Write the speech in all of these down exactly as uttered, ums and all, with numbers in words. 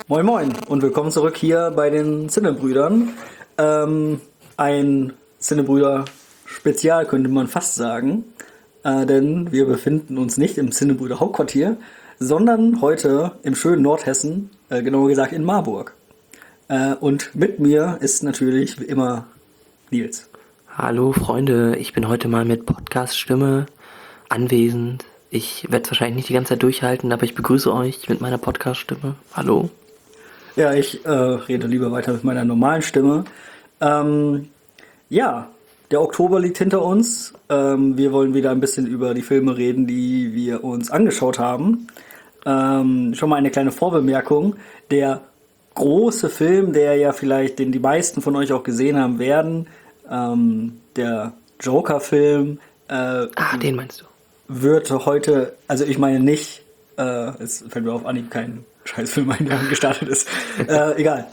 Moin Moin und willkommen zurück hier bei den Zinnebrüdern. Ähm, ein Zinnebrüder-Spezial könnte man fast sagen, äh, denn wir befinden uns nicht im Zinnebrüder-Hauptquartier, sondern heute im schönen Nordhessen, äh, genauer gesagt in Marburg. Äh, und mit mir ist natürlich wie immer Nils. Hallo Freunde, ich bin heute mal mit Podcast-Stimme anwesend. Ich werde es wahrscheinlich nicht die ganze Zeit durchhalten, aber ich begrüße euch mit meiner Podcast-Stimme. Hallo. Ja, ich äh, rede lieber weiter mit meiner normalen Stimme. Ähm, ja, der Oktober liegt hinter uns. Ähm, wir wollen wieder ein bisschen über die Filme reden, die wir uns angeschaut haben. Ähm, schon mal eine kleine Vorbemerkung. Der große Film, der ja vielleicht, den die meisten von euch auch gesehen haben werden, ähm, der Joker-Film, äh, Ah, den meinst du? wird heute, also ich meine nicht, äh, es fällt mir auf Anhieb kein Scheißfilm ein, der gestartet ist. äh, egal.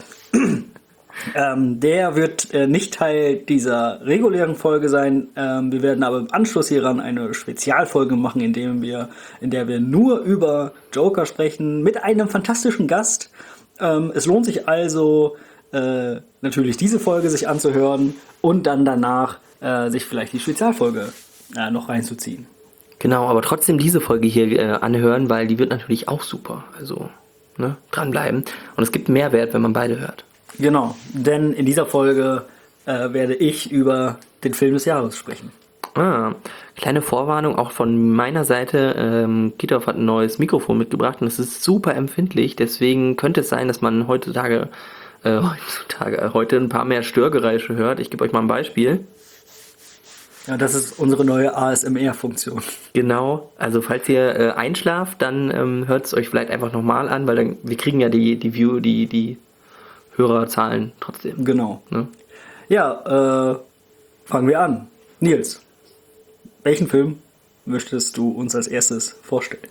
ähm, der wird äh, nicht Teil dieser regulären Folge sein. Ähm, wir werden aber im Anschluss hieran eine Spezialfolge machen, in dem wir, in der wir nur über Joker sprechen, mit einem fantastischen Gast. Ähm, es lohnt sich also, äh, natürlich diese Folge sich anzuhören und dann danach äh, sich vielleicht die Spezialfolge äh, noch reinzuziehen. Genau, aber trotzdem diese Folge hier äh, anhören, weil die wird natürlich auch super. Also, ne, dranbleiben. Und es gibt Mehrwert, wenn man beide hört. Genau, denn in dieser Folge äh, werde ich über den Film des Jahres sprechen. Ah, kleine Vorwarnung auch von meiner Seite. Ähm, Kitov hat ein neues Mikrofon mitgebracht und es ist super empfindlich. Deswegen könnte es sein, dass man heutzutage, äh, heutzutage, äh, heute ein paar mehr Störgeräusche hört. Ich gebe euch mal ein Beispiel. Ja, das ist unsere neue A S M R-Funktion. Genau, also falls ihr äh, einschlaft, dann ähm, hört es euch vielleicht einfach nochmal an, weil dann, wir kriegen ja die, die View, die, die Hörerzahlen trotzdem. Genau. Ne? Ja, äh, fangen wir an. Nils, welchen Film möchtest du uns als erstes vorstellen?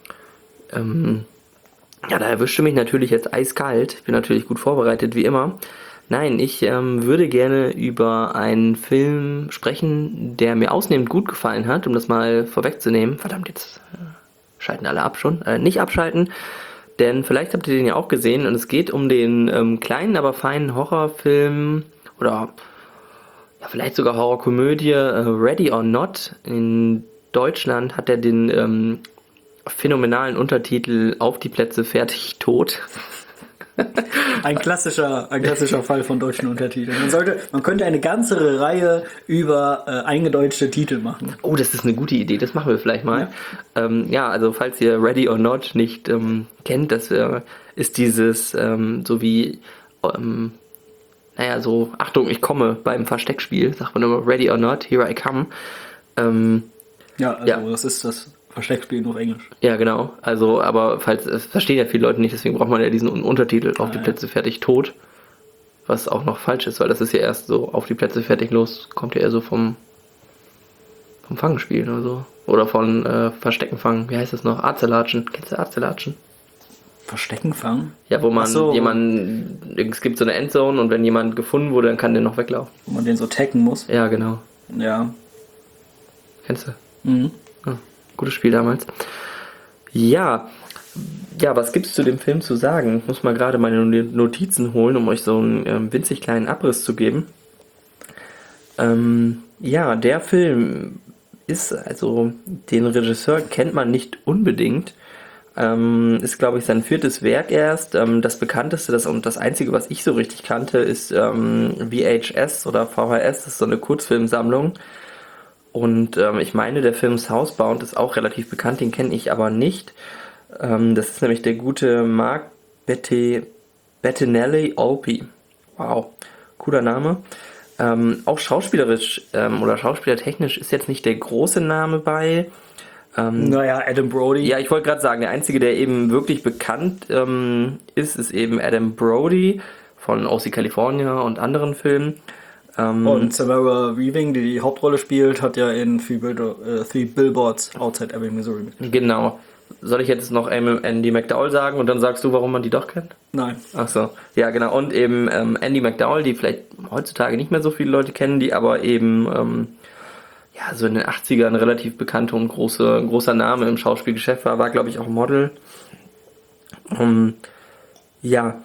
Ähm, ja, da erwischte mich natürlich jetzt eiskalt. Ich bin natürlich gut vorbereitet, wie immer. Nein, ich ähm, würde gerne über einen Film sprechen, der mir ausnehmend gut gefallen hat, um das mal vorwegzunehmen. Verdammt, jetzt äh, schalten alle ab schon. Äh, nicht abschalten, denn vielleicht habt ihr den ja auch gesehen und es geht um den ähm, kleinen, aber feinen Horrorfilm oder ja, vielleicht sogar Horrorkomödie äh, Ready or Not. In Deutschland hat er den ähm, phänomenalen Untertitel Auf die Plätze, fertig, tot. Ein klassischer, ein klassischer Fall von deutschen Untertiteln. Man sollte, man könnte eine ganze Reihe über äh, eingedeutschte Titel machen. Oh, das ist eine gute Idee, das machen wir vielleicht mal. Ja, ähm, ja also falls ihr Ready or Not nicht ähm, kennt, das äh, ist dieses, ähm, so wie, ähm, naja, so, Achtung, ich komme beim Versteckspiel, sagt man immer Ready or Not, here I come. Ähm, ja, also ja. Das ist das Versteckspiel nur auf Englisch. Ja, genau. Also, aber falls, es verstehen ja viele Leute nicht, deswegen braucht man ja diesen Untertitel, auf ah, die Plätze, ja. fertig, tot. Was auch noch falsch ist, weil das ist ja erst so, auf die Plätze, fertig, los, kommt ja eher so vom, vom Fangenspiel oder so. Oder von äh, Versteckenfangen, wie heißt das noch? Arzelatschen. Kennst du Arzelatschen? Versteckenfangen? Ja, wo man so. jemanden, es gibt so eine Endzone und wenn jemand gefunden wurde, dann kann der noch weglaufen. Wo man den so taggen muss? Ja, genau. Ja. Kennst du? Mhm. Ah, gutes Spiel damals. Ja, ja, was gibt's zu dem Film zu sagen? Ich muss mal gerade meine Notizen holen, um euch so einen ähm, winzig kleinen Abriss zu geben. Ähm, ja, der Film ist, also den Regisseur kennt man nicht unbedingt. Ähm, ist, glaube ich, sein viertes Werk erst. Ähm, das bekannteste, das und das einzige, was ich so richtig kannte, ist ähm, V H S oder V H S. Das ist so eine Kurzfilmsammlung. Und ähm, ich meine, der Film Southbound ist auch relativ bekannt, den kenne ich aber nicht. Ähm, das ist nämlich der gute Mark Betti, Bettinelli Olpi. Wow, cooler Name. Ähm, auch schauspielerisch ähm, oder schauspielertechnisch ist jetzt nicht der große Name bei. Ähm, naja, Adam Brody. Ja, ich wollte gerade sagen, der einzige, der eben wirklich bekannt ähm, ist, ist eben Adam Brody von O C California und anderen Filmen. Ähm, und Samara Weaving, die die Hauptrolle spielt, hat ja in Three, Bill- äh, Three Billboards Outside Ebbing, Missouri mitgespielt. Genau. Soll ich jetzt noch Andy McDowell sagen und dann sagst du, warum man die doch kennt? Nein. Ach so. Ja, genau. Und eben ähm, Andy McDowell, die vielleicht heutzutage nicht mehr so viele Leute kennen, die aber eben ähm, ja so in den achtzigern relativ bekannte und große, großer Name im Schauspielgeschäft war, war glaube ich auch Model. Um, Ja,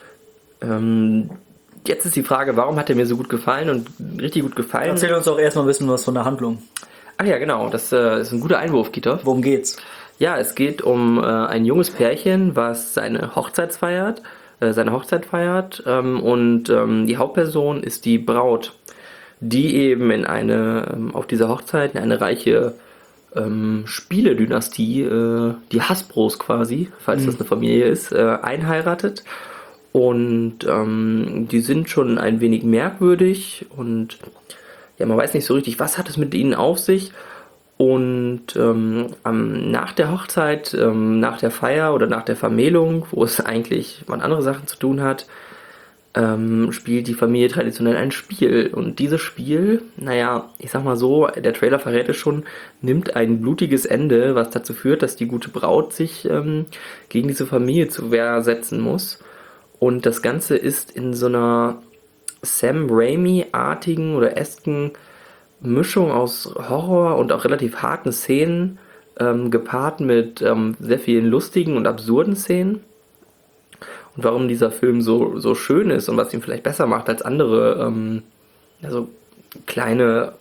ähm, jetzt ist die Frage, warum hat er mir so gut gefallen und richtig gut gefallen? Erzähl uns doch erstmal ein bisschen was von der Handlung. Ach ja, genau, das äh, ist ein guter Einwurf, Kitov. Worum geht's? Ja, es geht um äh, ein junges Pärchen, was seine Hochzeit feiert, äh, seine Hochzeit feiert ähm, und ähm, die Hauptperson ist die Braut, die eben in eine, ähm, auf dieser Hochzeit in eine reiche ähm, Spieledynastie, äh, die Hasbros quasi, falls das eine Familie ist, äh, einheiratet. Und ähm, die sind schon ein wenig merkwürdig und ja, man weiß nicht so richtig, was hat es mit ihnen auf sich. Und ähm, am, nach der Hochzeit, ähm, nach der Feier oder nach der Vermählung, wo es eigentlich mal andere Sachen zu tun hat, ähm, spielt die Familie traditionell ein Spiel. Und dieses Spiel, naja, ich sag mal so, der Trailer verrät es schon, nimmt ein blutiges Ende, was dazu führt, dass die gute Braut sich ähm, gegen diese Familie zur Wehr setzen muss. Und das Ganze ist in so einer Sam Raimi-artigen oder esken Mischung aus Horror und auch relativ harten Szenen, ähm, gepaart mit ähm, sehr vielen lustigen und absurden Szenen. Und warum dieser Film so, so schön ist und was ihn vielleicht besser macht als andere ähm, also kleine,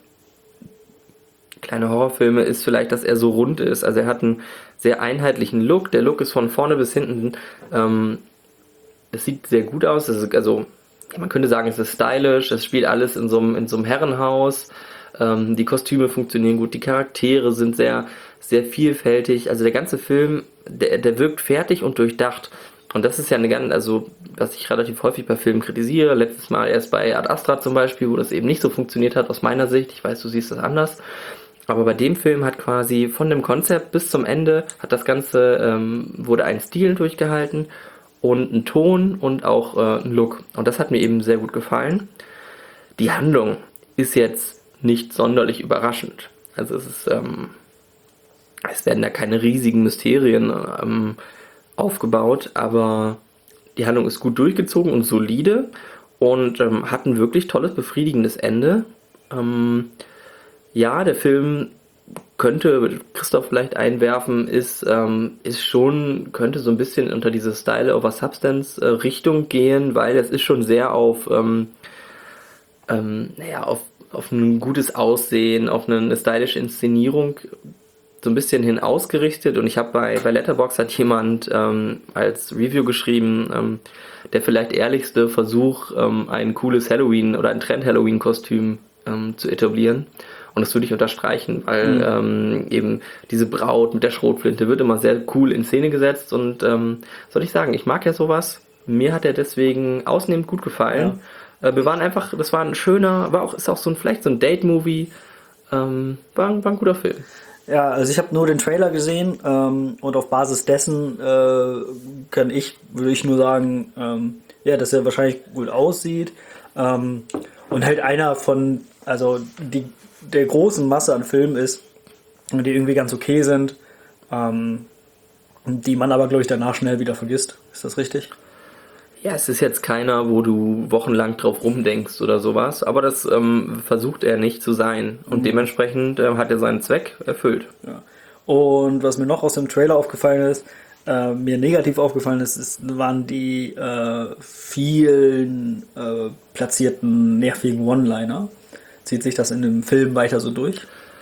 kleine Horrorfilme, ist vielleicht, dass er so rund ist. Also er hat einen sehr einheitlichen Look. Der Look ist von vorne bis hinten, ähm, es sieht sehr gut aus. Es ist, also ja, man könnte sagen, es ist stylisch. Es spielt alles in so einem, in so einem Herrenhaus. Ähm, die Kostüme funktionieren gut, die Charaktere sind sehr, sehr vielfältig. Also der ganze Film, der, der wirkt fertig und durchdacht. Und das ist ja eine ganz, also was ich relativ häufig bei Filmen kritisiere. Letztes Mal erst bei Ad Astra zum Beispiel, wo das eben nicht so funktioniert hat aus meiner Sicht. Ich weiß, du siehst das anders. Aber bei dem Film hat quasi von dem Konzept bis zum Ende hat das Ganze, ähm, wurde ein Stil durchgehalten und ein Ton und auch äh, ein Look. Und das hat mir eben sehr gut gefallen. Die Handlung ist jetzt nicht sonderlich überraschend. Also es ist, ähm, es werden da keine riesigen Mysterien ähm, aufgebaut, aber die Handlung ist gut durchgezogen und solide und ähm, hat ein wirklich tolles, befriedigendes Ende. Ähm, ja, der Film könnte, Christoph vielleicht einwerfen, ist, ähm, ist schon, könnte so ein bisschen unter diese Style over Substance äh, Richtung gehen, weil es ist schon sehr auf, ähm, ähm, naja, auf auf ein gutes Aussehen, auf eine stylische Inszenierung so ein bisschen hin ausgerichtet. Und ich habe bei, bei Letterboxd hat jemand ähm, als Review geschrieben, ähm, der vielleicht ehrlichste Versuch, ähm, ein cooles Halloween oder ein Trend-Halloween-Kostüm ähm, zu etablieren. Und das würde ich unterstreichen, weil mhm. ähm, eben diese Braut mit der Schrotflinte wird immer sehr cool in Szene gesetzt. Und ähm, soll ich sagen, ich mag ja sowas. Mir hat er deswegen ausnehmend gut gefallen. Ja. Wir waren einfach, das war ein schöner, war auch, ist auch so ein, vielleicht so ein Date-Movie, ähm, war, ein, war ein guter Film. Ja, also ich habe nur den Trailer gesehen ähm, und auf Basis dessen äh, kann ich, würde ich nur sagen, ähm, ja, dass er wahrscheinlich gut aussieht ähm, und halt einer von, also die der großen Masse an Filmen ist, die irgendwie ganz okay sind, ähm, die man aber, glaube ich, danach schnell wieder vergisst. Ist das richtig? Ja, es ist jetzt keiner, wo du wochenlang drauf rumdenkst oder sowas, aber das ähm, versucht er nicht zu sein und mhm. dementsprechend äh, hat er seinen Zweck erfüllt. Ja. Und was mir noch aus dem Trailer aufgefallen ist, äh, mir negativ aufgefallen ist, ist waren die äh, vielen äh, platzierten nervigen One-Liner. Zieht sich das in dem Film weiter so durch?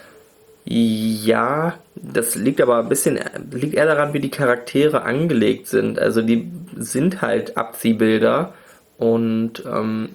Ja, das liegt aber ein bisschen, liegt eher daran, wie die Charaktere angelegt sind. Also die sind halt Abziehbilder und ähm,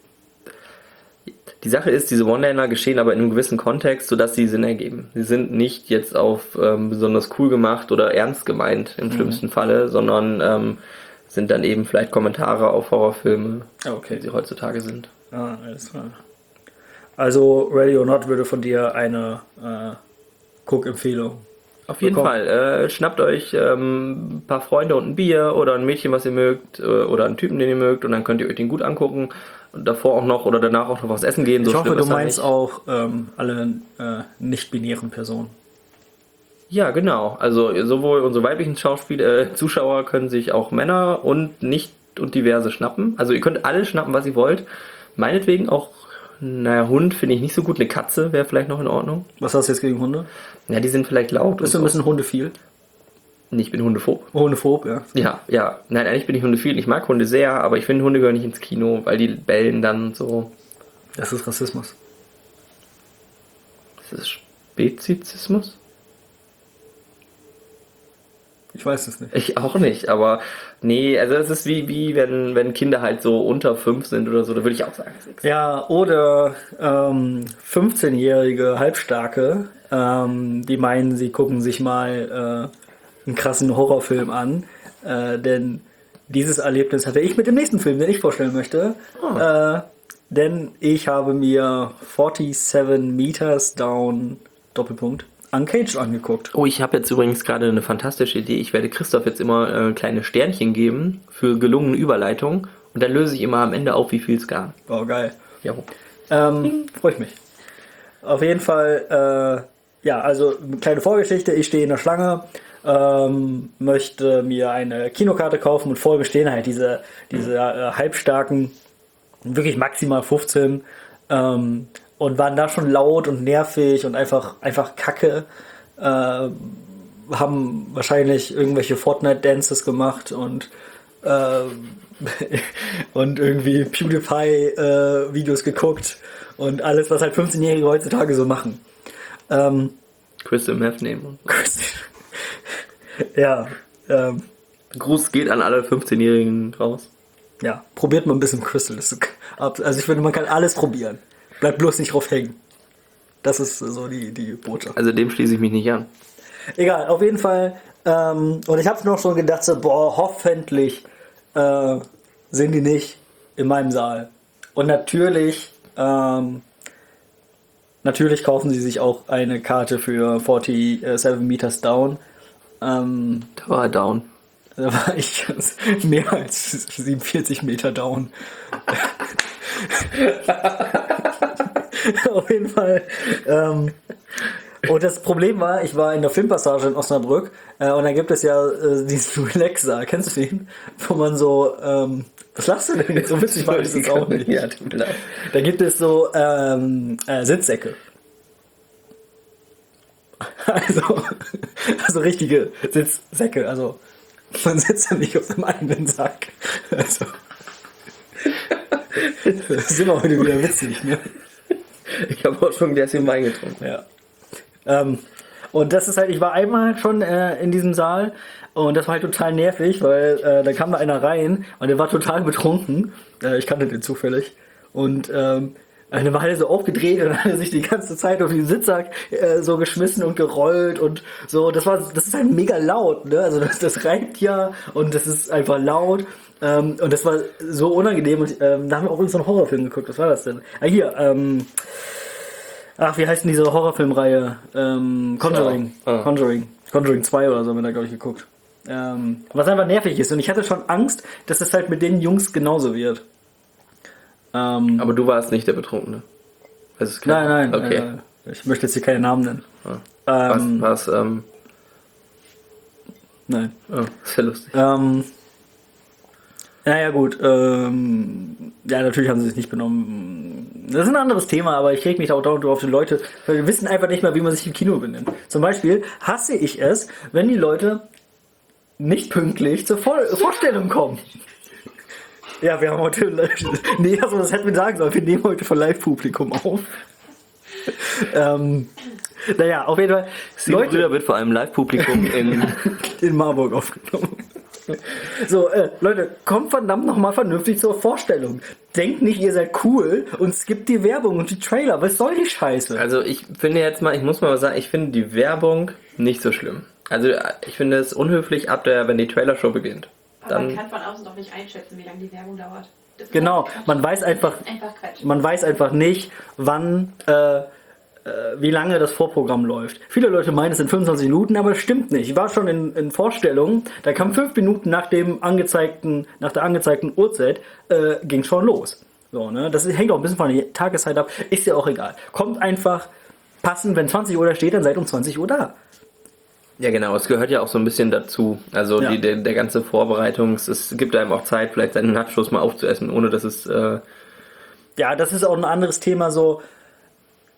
die Sache ist, diese One-Liner geschehen aber in einem gewissen Kontext, sodass sie Sinn ergeben. Sie sind nicht jetzt auf ähm, besonders cool gemacht oder ernst gemeint im mhm. schlimmsten Falle, sondern ähm, sind dann eben vielleicht Kommentare auf Horrorfilme, okay. wie sie heutzutage sind. Ah, alles klar. Also Ready or Not würde von dir eine äh, Cook-Empfehlung auf jeden bekommen. Fall. Äh, schnappt euch ähm, ein paar Freunde und ein Bier oder ein Mädchen, was ihr mögt, äh, oder einen Typen, den ihr mögt, und dann könnt ihr euch den gut angucken und davor auch noch oder danach auch noch was essen gehen. Ich so hoffe, du meinst auch ähm, alle äh, nicht-binären Personen. Ja, genau. Also sowohl unsere weiblichen Schauspieler, äh, Zuschauer können sich auch Männer und nicht und diverse schnappen. Also ihr könnt alles schnappen, was ihr wollt. Meinetwegen auch. Naja, Hund finde ich nicht so gut. Eine Katze wäre vielleicht noch in Ordnung. Was hast du jetzt gegen Hunde? Ja, die sind vielleicht laut. Bist du ein bisschen hundeviel? Ich bin hundephob. Hundephob, ja. Ja, ja. Nein, eigentlich bin ich hundephil. Ich mag Hunde sehr, aber ich finde, Hunde gehören nicht ins Kino, weil die bellen dann so. Das ist Rassismus. Ist das Spezizismus? Ich weiß es nicht. Ich auch nicht, aber nee, also das ist wie, wie wenn, wenn Kinder halt so unter fünf sind oder so, da würde ich auch sagen sechs. Ja, oder ähm, fünfzehnjährige Halbstarke, ähm, die meinen, sie gucken sich mal äh, einen krassen Horrorfilm an, äh, denn dieses Erlebnis hatte ich mit dem nächsten Film, den ich vorstellen möchte. Oh. Äh, denn ich habe mir forty-seven Meters Down, Doppelpunkt, Uncaged angeguckt. Oh, ich habe jetzt übrigens gerade eine fantastische Idee. Ich werde Christoph jetzt immer äh, kleine Sternchen geben für gelungene Überleitung und dann löse ich immer am Ende auf, wie viel es gab. Oh, geil. Ja. Ähm, freue ich mich. Auf jeden Fall, äh, ja, also eine kleine Vorgeschichte. Ich stehe in der Schlange, ähm, möchte mir eine Kinokarte kaufen und vor mir stehen halt diese, diese äh, halbstarken, wirklich maximal fünfzehn, ähm, und waren da schon laut und nervig und einfach, einfach kacke. Äh, haben wahrscheinlich irgendwelche Fortnite-Dances gemacht und äh, und irgendwie PewDiePie-Videos äh, geguckt und alles, was halt fünfzehnjährige heutzutage so machen. Ähm, Crystal Meth nehmen. ja. Ähm, Gruß geht an alle fünfzehnjährigen raus. Ja, probiert mal ein bisschen Crystal. Das ist, also ich finde, man kann alles probieren. Bleibt bloß nicht drauf hängen. Das ist so die, die Botschaft. Also dem schließe ich mich nicht an. Egal, auf jeden Fall. Ähm, und ich habe noch schon gedacht, so, boah, hoffentlich äh, sind die nicht in meinem Saal. Und natürlich, ähm, natürlich kaufen sie sich auch eine Karte für forty-seven Meters Down. Ähm, Da war er down. Da war ich mehr als siebenundvierzig Meter down. Auf jeden Fall. Ähm, und das Problem war, ich war in der Filmpassage in Osnabrück äh, und da gibt es ja äh, diesen Relaxer, kennst du den? Wo man so, ähm, was lachst du denn jetzt? So witzig war ich das auch nicht. Ja, tut mir leid. Da gibt es so ähm, äh, Sitzsäcke. Also, also richtige Sitzsäcke, also man sitzt ja nicht auf dem eigenen Sack. Also, das ist immer heute wieder witzig, ne? Ich habe auch schon ein Gläschen Wein getrunken. Ja. Ähm, und das ist halt, ich war einmal schon äh, in diesem Saal und das war halt total nervig, weil äh, da kam da einer rein und der war total betrunken. Äh, ich kannte den zufällig. Und ähm, dann war er so aufgedreht und hat sich die ganze Zeit auf den Sitzsack äh, so geschmissen und gerollt und so. Das war, das ist halt mega laut, ne? Also das, das reibt ja und das ist einfach laut. Ähm, und das war so unangenehm. Und ähm, da haben wir auch so einen Horrorfilm geguckt. Was war das denn? Ah, hier, ähm, ach, wie heißt denn diese Horrorfilmreihe? Ähm, Conjuring. Ja. Ah. Conjuring. Conjuring zwei oder so haben wir da, glaube ich, geguckt. Ähm, was einfach nervig ist. Und ich hatte schon Angst, dass es halt mit den Jungs genauso wird. Ähm, Aber du warst nicht der Betrunkene. Das ist klar. Nein, nein. Okay. Äh, ich möchte jetzt hier keine Namen nennen. Ah. Ähm, was, was, ähm, nein. oh, ist ja lustig. Ähm, naja, gut. Ähm, ja, natürlich haben sie sich nicht benommen. Das ist ein anderes Thema, aber ich reg mich auch dauernd auf die Leute, weil wir wissen einfach nicht mehr, wie man sich im Kino benimmt. Zum Beispiel hasse ich es, wenn die Leute nicht pünktlich zur Vor Vorstellung kommen. Ja, wir haben heute... Nee, also das hätten wir sagen sollen. Wir nehmen heute von Live-Publikum auf. ähm, naja, auf jeden Fall... Simon Brüder wird vor allem Live-Publikum in... in Marburg aufgenommen. So, äh, Leute, kommt verdammt nochmal vernünftig zur Vorstellung. Denkt nicht, ihr seid cool und skippt die Werbung und die Trailer. Was soll die Scheiße? Also ich finde jetzt mal, ich muss mal sagen, ich finde die Werbung nicht so schlimm. Also ich finde es unhöflich ab der, wenn die Trailershow beginnt. Aber Dann, man kann von außen doch nicht einschätzen, wie lange die Werbung dauert. Das ist Genau, einfach man weiß einfach, Quatsch. Einfach Quatsch. man weiß einfach nicht, wann, äh, äh, wie lange das Vorprogramm läuft. Viele Leute meinen, es sind fünfundzwanzig Minuten, aber das stimmt nicht. Ich war schon in, in Vorstellungen, da kam fünf Minuten nach dem angezeigten, nach der angezeigten Uhrzeit, äh, ging schon los. So, ne? Das hängt auch ein bisschen von der Tageszeit ab, ist ja auch egal. Kommt einfach passend, wenn zwanzig Uhr da steht, dann seid um zwanzig Uhr da. ja genau, es gehört ja auch so ein bisschen dazu. Also Ja. die, der, der ganze Vorbereitungs, es gibt einem auch Zeit, vielleicht seinen Nachschuss mal aufzuessen, ohne dass es... Äh, Ja, das ist auch ein anderes Thema, so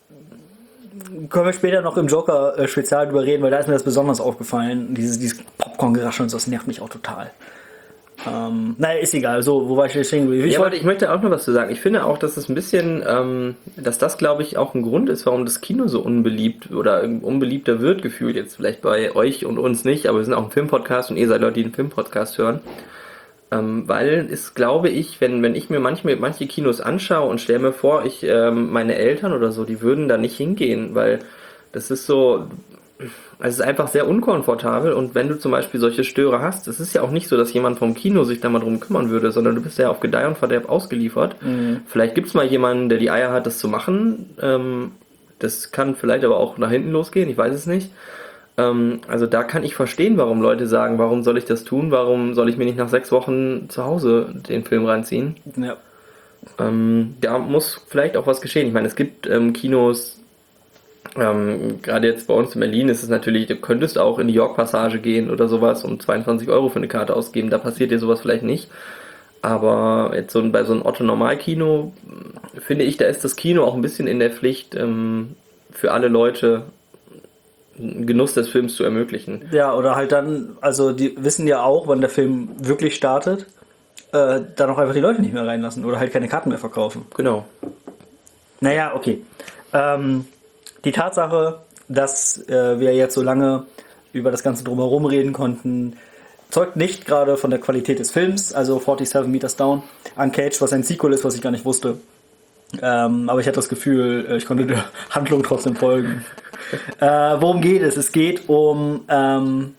können wir später noch im Joker-Spezial drüber reden, weil da ist mir das besonders aufgefallen, dieses, dieses Pop, Popcorn-Geraschel und so, das nervt mich auch total. Ähm, naja, ist egal. So, wo war ich jetzt stehen geblieben? Ich Ja, wollte- warte, ich möchte auch noch was zu sagen. Ich finde auch, dass es ein bisschen, ähm, dass das, glaube ich, auch ein Grund ist, warum das Kino so unbeliebt oder unbeliebter wird, gefühlt jetzt vielleicht bei euch und uns nicht, aber wir sind auch ein Filmpodcast und ihr seid Leute, die einen Filmpodcast hören. Ähm, weil es, glaube ich, wenn, wenn ich mir manchmal manche Kinos anschaue und stelle mir vor, ich, ähm, meine Eltern oder so, die würden da nicht hingehen, weil das ist so, es ist einfach sehr unkomfortabel und wenn du zum Beispiel solche Störer hast, es ist ja auch nicht so, dass jemand vom Kino sich da mal drum kümmern würde, sondern du bist ja auf Gedeih und Verderb ausgeliefert. Mhm. Vielleicht gibt's mal jemanden, der die Eier hat, das zu machen. Ähm, das kann vielleicht aber auch nach hinten losgehen, ich weiß es nicht. Ähm, also da kann ich verstehen, warum Leute sagen, warum soll ich das tun? Warum soll ich mir nicht nach sechs Wochen zu Hause den Film reinziehen? Ja. Ähm, da muss vielleicht auch was geschehen. Ich meine, es gibt ähm, Kinos, Ähm, gerade jetzt bei uns in Berlin ist es natürlich, du könntest auch in die York-Passage gehen oder sowas und zweiundzwanzig Euro für eine Karte ausgeben, da passiert dir sowas vielleicht nicht. Aber jetzt so bei so einem Otto-Normal-Kino finde ich, da ist das Kino auch ein bisschen in der Pflicht, ähm, für alle Leute einen Genuss des Films zu ermöglichen. Ja, oder halt dann, also die wissen ja auch, wann der Film wirklich startet, äh, dann auch einfach die Leute nicht mehr reinlassen oder halt keine Karten mehr verkaufen. Genau. Naja, okay. Ähm, die Tatsache, dass äh, wir jetzt so lange über das Ganze drumherum reden konnten, zeugt nicht gerade von der Qualität des Films, also forty-seven Meters Down, Uncaged, was ein Sequel ist, was ich gar nicht wusste. Ähm, aber ich hatte das Gefühl, ich konnte der Handlung trotzdem folgen. äh, worum geht es? Es geht um, ähm,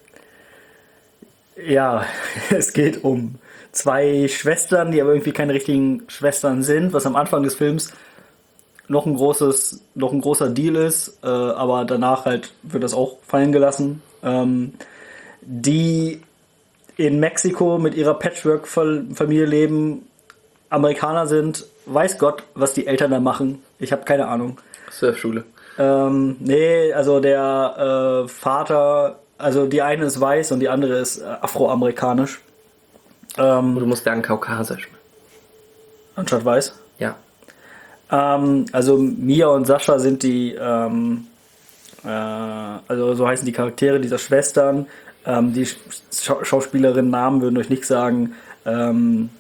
ja, es geht um zwei Schwestern, die aber irgendwie keine richtigen Schwestern sind, was am Anfang des Films noch ein großes, noch ein großer Deal ist, äh, aber danach halt wird das auch fallen gelassen. Ähm, die in Mexiko mit ihrer Patchwork-Familie leben, Amerikaner sind, weiß Gott, was die Eltern da machen. Ich habe keine Ahnung. Surfschule. Ähm, nee, also der äh, Vater, also die eine ist weiß und die andere ist äh, afroamerikanisch. Ähm, Du musst sagen kaukasisch. anstatt weiß. Ja. Ähm, also Mia und Sascha sind die, ähm, äh, also so heißen die Charaktere dieser Schwestern. Ähm, die Scha- Schauspielerinnen Namen würden euch nichts sagen. Ähm,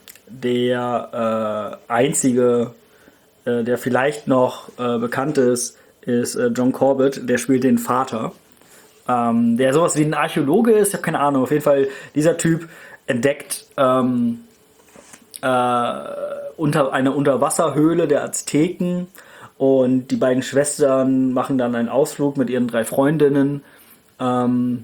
der äh, einzige, äh, der vielleicht noch äh, bekannt ist, ist äh, John Corbett. Der spielt den Vater. Ähm, der sowas wie ein Archäologe ist. Ich habe keine Ahnung. Auf jeden Fall, dieser Typ entdeckt ähm, äh, unter eine Unterwasserhöhle der Azteken und die beiden Schwestern machen dann einen Ausflug mit ihren drei Freundinnen ähm,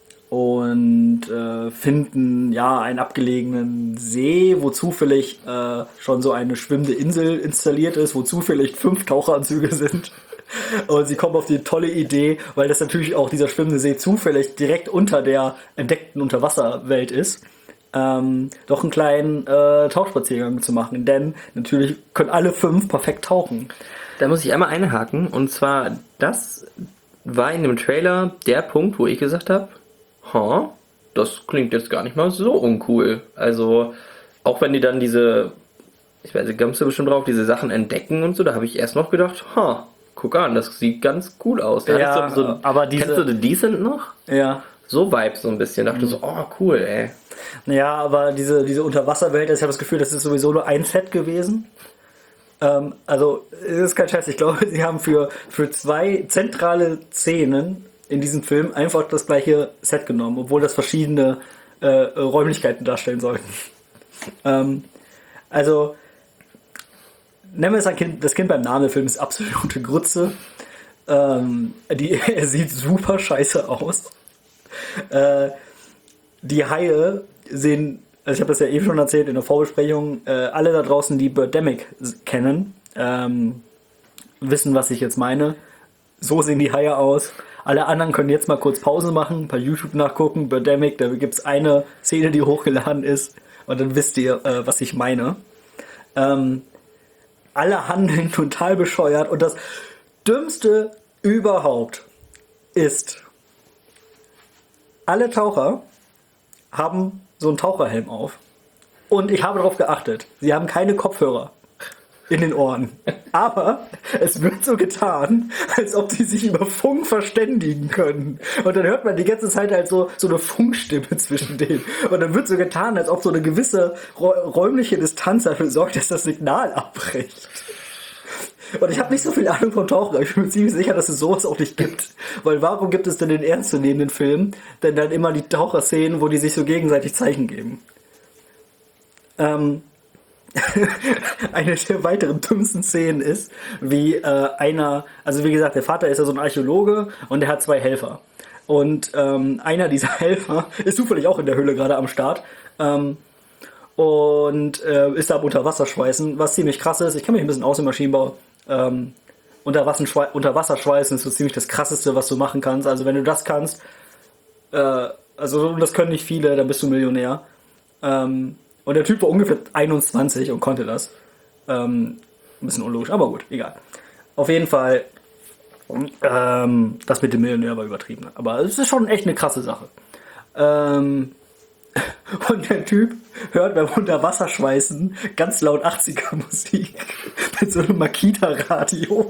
und äh, finden ja einen abgelegenen See, wo zufällig äh, schon so eine schwimmende Insel installiert ist, wo zufällig fünf Taucheranzüge sind. Und sie kommen auf die tolle Idee, weil das natürlich auch dieser schwimmende See zufällig direkt unter der entdeckten Unterwasserwelt ist, Ähm, doch einen kleinen äh, Tauchspaziergang zu machen, denn natürlich können alle fünf perfekt tauchen. Da muss ich einmal einhaken und zwar, das war in dem Trailer der Punkt, wo ich gesagt habe, ha, das klingt jetzt gar nicht mal so uncool. Also, auch wenn die dann diese, ich weiß nicht, kommst du bestimmt drauf, diese Sachen entdecken und so, da habe ich erst noch gedacht, ha, guck an, das sieht ganz cool aus. Da Ja, hatte ich so, so, aber diese- kennst du The Decent noch? Ja. So Vibes so ein bisschen, dachte so, oh cool, ey. Naja, aber diese, diese Unterwasserwelt, ich habe das Gefühl, das ist sowieso nur ein Set gewesen. Ähm, also, es ist kein Scheiß. Ich glaube, sie haben für, für zwei zentrale Szenen in diesem Film einfach das gleiche Set genommen, obwohl das verschiedene äh, Räumlichkeiten darstellen sollten. ähm, also, nennen wir es ein Kind, das Kind beim Namen, der Film ist absolute Grütze. Ähm, die, er sieht super scheiße aus. Äh, die Haie sehen, also ich habe das ja eben schon erzählt in der Vorbesprechung, äh, alle da draußen, die Birdemic kennen, ähm, wissen, was ich jetzt meine. So sehen die Haie aus. Alle anderen können jetzt mal kurz Pause machen, bei YouTube nachgucken, Birdemic, da gibt es eine Szene, die hochgeladen ist und dann wisst ihr, äh, was ich meine. Ähm, alle handeln total bescheuert und das Dümmste überhaupt ist, alle Taucher haben so einen Taucherhelm auf. Und ich habe darauf geachtet. Sie haben keine Kopfhörer. in den Ohren. Aber es wird so getan, als ob die sich über Funk verständigen können. Und dann hört man die ganze Zeit halt so, so eine Funkstimme zwischen denen. Und dann wird so getan, als ob so eine gewisse räumliche Distanz dafür sorgt, dass das Signal abbricht. Und ich habe nicht so viel Ahnung von Tauchen, aber ich bin mir ziemlich sicher, dass es sowas auch nicht gibt. Weil warum gibt es denn den ernstzunehmenden Film denn dann immer die Taucherszenen, wo die sich so gegenseitig Zeichen geben? Ähm, eine der weiteren dümmsten Szenen ist, wie äh, einer, also wie gesagt, der Vater ist ja so ein Archäologe und der hat zwei Helfer. Und ähm, einer dieser Helfer ist zufällig auch in der Höhle gerade am Start. Ähm, und äh, ist da am Unterwasserschweißen, was ziemlich krass ist. Ich kenne mich ein bisschen aus im Maschinenbau. Ähm, Unterwasserschweißen ist so ziemlich das Krasseste, was du machen kannst. Also wenn du das kannst, äh, also das können nicht viele, dann bist du Millionär. Ähm, und der Typ war ungefähr einundzwanzig und konnte das. Ähm, ein bisschen unlogisch, aber gut, egal. Auf jeden Fall, ähm, das mit dem Millionär war übertrieben. Aber es ist schon echt eine krasse Sache. Ähm, Und der Typ hört beim Unterwasserschweißen ganz laut achtziger Musik mit so einem Makita-Radio.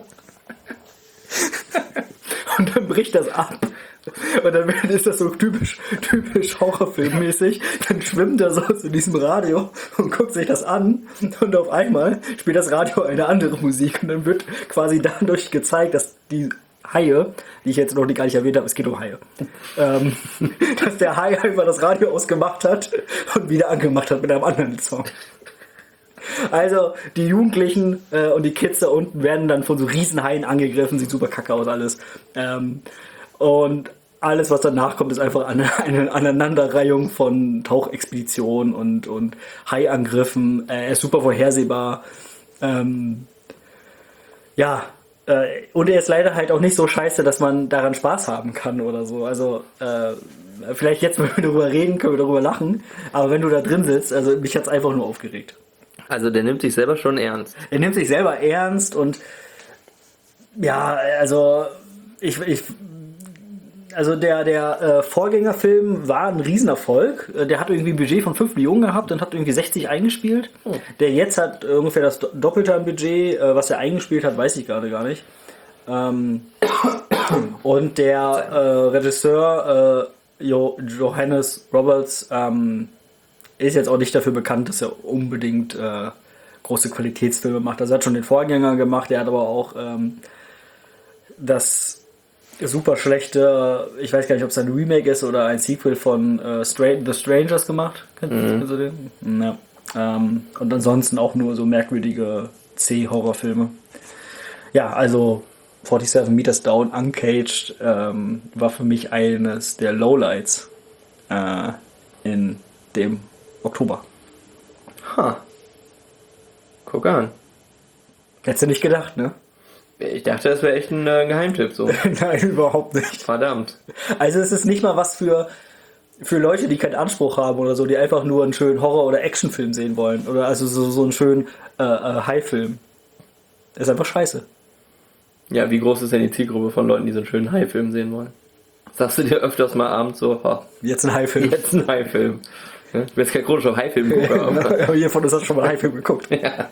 Und dann bricht das ab. Und dann ist das so typisch, typisch Horrorfilmmäßig. Dann schwimmt er so zu diesem Radio und guckt sich das an. Und auf einmal spielt das Radio eine andere Musik. Und dann wird quasi dadurch gezeigt, dass die Haie, die ich jetzt noch nicht gar nicht erwähnt habe, es geht um Haie, ähm, dass der Hai einfach das Radio ausgemacht hat und wieder angemacht hat mit einem anderen Song. Also die Jugendlichen äh, und die Kids da unten werden dann von so Riesenhaien angegriffen, sieht super kacke aus alles. Ähm, und alles, was danach kommt, ist einfach eine, eine Aneinanderreihung von Tauchexpeditionen und, und Haiangriffen. Äh, er ist super vorhersehbar. Ähm, ja, und er ist leider halt auch nicht so scheiße, dass man daran Spaß haben kann oder so. Also, äh, vielleicht jetzt, wenn wir darüber reden, können wir darüber lachen. Aber wenn du da drin sitzt, also mich hat's einfach nur aufgeregt. Also der nimmt sich selber schon ernst. Er nimmt sich selber ernst und ja, also ich, ich also der, der äh, Vorgängerfilm war ein Riesenerfolg. Der hat irgendwie ein Budget von fünf Millionen gehabt und hat irgendwie sechzig eingespielt. Oh. Der jetzt hat ungefähr das Doppelte an Budget. Äh, was er eingespielt hat, weiß ich gerade gar nicht. Ähm, und der äh, Regisseur äh, jo- Johannes Roberts ähm, ist jetzt auch nicht dafür bekannt, dass er unbedingt äh, große Qualitätsfilme macht. Also er hat schon den Vorgänger gemacht, er hat aber auch ähm, das super schlechte, ich weiß gar nicht, ob es ein Remake ist oder ein Sequel von äh, Stra- The Strangers gemacht. Kennst mhm. du den? Ja. Ähm, und ansonsten auch nur so merkwürdige C-Horrorfilme. Ja, also forty-seven Meters Down, Uncaged ähm, war für mich eines der Lowlights äh, in dem Oktober. Ha. Guck an. Hättest du nicht gedacht, ne? Ich dachte, das wäre echt ein äh, Geheimtipp so. Nein, überhaupt nicht. Verdammt. Also es ist nicht mal was für, für Leute, die keinen Anspruch haben oder so, die einfach nur einen schönen Horror- oder Actionfilm sehen wollen. Oder also so, so einen schönen äh, äh, High-Film. Ist einfach scheiße. Ja, wie groß ist denn die Zielgruppe von Leuten, die so einen schönen High-Film sehen wollen? Sagst du dir öfters mal abends so, oh, jetzt ein High-Film. Jetzt ein High-Film. Ja, ich bin jetzt kein chronischer High-Film-Gucker. Aber jeder von uns hat schon mal einen High-Film geguckt. Ja.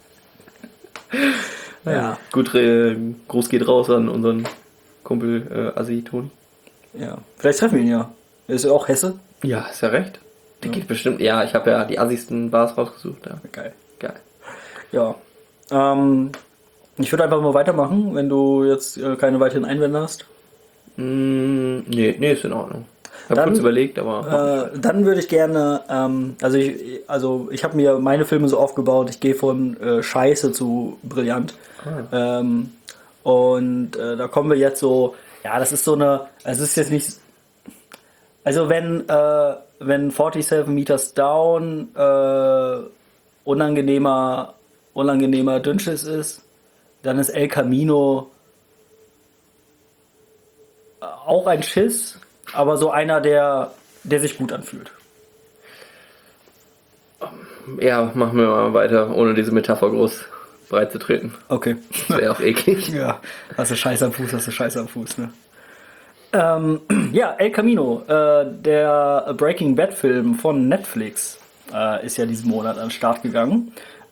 Ja. Gut, äh, Gruß geht raus an unseren Kumpel äh, Assi Toni. Ja, vielleicht treffen wir ihn ja. Ist er auch Hesse? Ja, ist ja recht. Der ja. geht bestimmt. Ja, ich habe ja die assigsten Bars rausgesucht. Ja. Geil. Geil. Ja. Ähm, ich würde einfach mal weitermachen, wenn du jetzt äh, keine weiteren Einwände hast. Mm, nee, nee, ist in Ordnung. Ich habe kurz überlegt, aber... Äh, dann würde ich gerne, ähm, also ich, also ich habe mir meine Filme so aufgebaut, ich gehe von äh, Scheiße zu brillant. Ah. Ähm, und äh, da kommen wir jetzt so, ja, das ist so eine, es ist jetzt nicht, also wenn, äh, wenn forty-seven Meters Down äh, unangenehmer, unangenehmer Dünnschiss ist, dann ist El Camino auch ein Schiss, aber so einer, der, der sich gut anfühlt. Ja, machen wir mal weiter, ohne diese Metapher groß breit zu treten. Okay. Das wäre auch eklig. Ja, hast du Scheiße am Fuß, hast du Scheiße am Fuß, ne? Ähm, ja, El Camino, äh, der Breaking Bad Film von Netflix, äh, ist ja diesen Monat an den Start gegangen.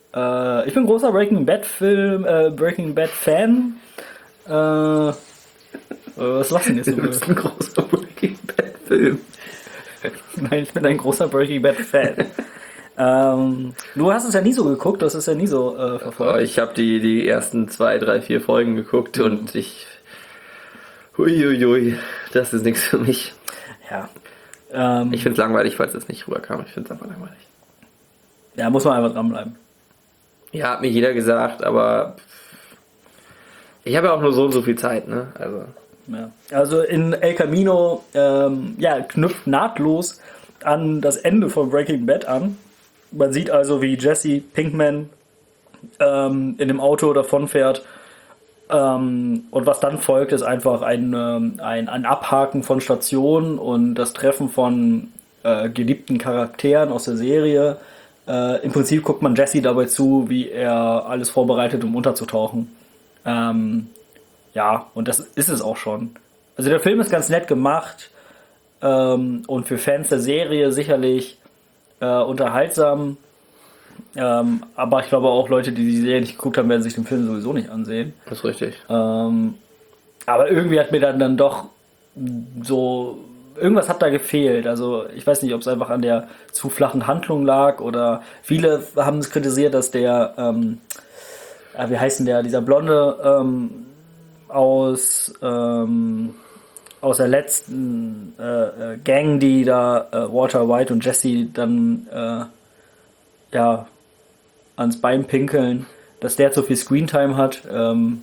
Äh, ich bin großer Breaking Bad Film, äh, Breaking Bad Fan. Äh, was lassen jetzt so? Du bist ein großer Breaking Bad Film. Nein, ich bin ein großer Breaking Bad Fan. ähm, du hast es ja nie so geguckt, du hast es ja nie so äh, Oh, verfolgt. ich habe die, die ersten zwei, drei, vier Folgen geguckt und ich... Huiuiui, das ist nichts für mich. Ja. Ähm, Ich finde es langweilig, falls es nicht rüberkam. Ich finde es einfach langweilig. ja, muss man einfach dranbleiben. Ja, hat mir jeder gesagt, aber ich habe ja auch nur so und so viel Zeit, ne? Also Ja. Also in El Camino ähm, ja, knüpft nahtlos an das Ende von Breaking Bad an. Man sieht also, wie Jesse Pinkman ähm, in dem Auto davonfährt. Ähm, und was dann folgt, ist einfach ein, ähm, ein, ein Abhaken von Stationen und das Treffen von äh, geliebten Charakteren aus der Serie. Äh, Im Prinzip guckt man Jesse dabei zu, wie er alles vorbereitet, um unterzutauchen. Ähm, ja, und das ist es auch schon. Also der Film ist ganz nett gemacht ähm, und für Fans der Serie sicherlich äh, unterhaltsam. Ähm, aber ich glaube auch Leute, die die Serie nicht geguckt haben, werden sich den Film sowieso nicht ansehen. das ist richtig. Ähm, aber irgendwie hat mir dann, dann doch so... Irgendwas hat da gefehlt. Also ich weiß nicht, ob es einfach an der zu flachen Handlung lag oder viele haben es kritisiert, dass der... Ähm, äh, wie heißt denn der? Dieser Blonde ähm, aus... Ähm, aus der letzten äh, äh, Gang, die da äh, Walter White und Jesse dann... Äh, ja, ans Bein pinkeln, dass der zu viel Screentime hat. Ähm,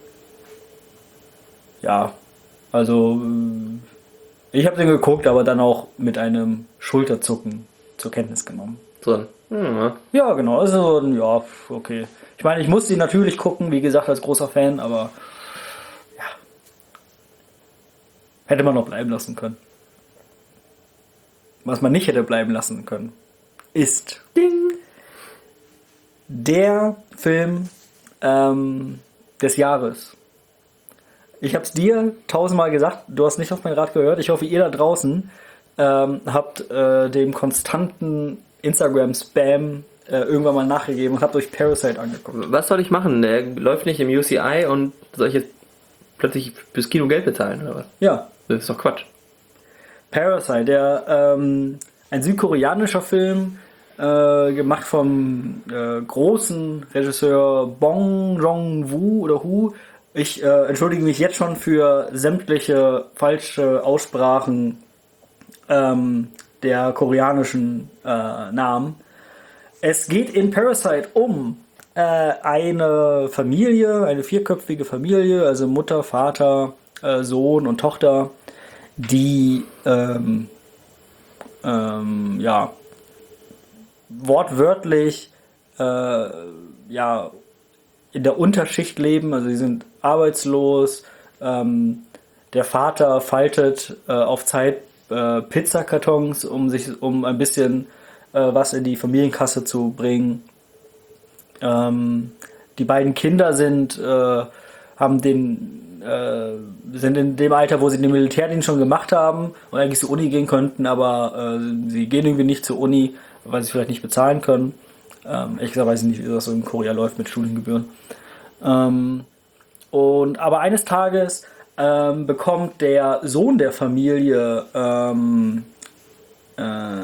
ja, also äh, ich habe den geguckt, aber dann auch mit einem Schulterzucken zur Kenntnis genommen. So. Hm, Ja, genau, also ja, okay. Ich meine, ich musste ihn natürlich gucken, wie gesagt, als großer Fan, aber ja, hätte man noch bleiben lassen können. Was man nicht hätte bleiben lassen können, ist Ding. Der Film ähm, des Jahres. Ich habe es dir tausendmal gesagt, du hast nicht auf mein Rat gehört. Ich hoffe, ihr da draußen ähm, habt äh, dem konstanten Instagram-Spam äh, irgendwann mal nachgegeben und habt euch Parasite angeguckt. Was soll ich machen? Der läuft nicht im U C I und soll ich jetzt plötzlich fürs Kino Geld bezahlen oder was? Ja, Das ist doch Quatsch. Parasite, der ähm, ein südkoreanischer Film, Äh, gemacht vom äh, großen Regisseur Bong Joon-woo oder Hu. Ich äh, entschuldige mich jetzt schon für sämtliche falsche Aussprachen ähm, der koreanischen äh, Namen. Es geht in Parasite um äh, eine Familie, eine vierköpfige Familie, also Mutter, Vater, äh, Sohn und Tochter, die ähm, ähm, ja wortwörtlich äh, ja in der Unterschicht leben, also sie sind arbeitslos, ähm, der Vater faltet äh, auf Zeit äh, Pizzakartons, um sich um ein bisschen äh, was in die Familienkasse zu bringen. Ähm, die beiden Kinder sind äh, haben den äh, sind in dem Alter, wo sie den Militärdienst schon gemacht haben und eigentlich zur Uni gehen könnten, aber äh, sie gehen irgendwie nicht zur Uni, weil sie vielleicht nicht bezahlen können. Ähm, ehrlich gesagt weiß ich nicht, wie das so in Korea läuft mit Studiengebühren. Ähm, und aber eines Tages ähm, bekommt der Sohn der Familie ähm, äh,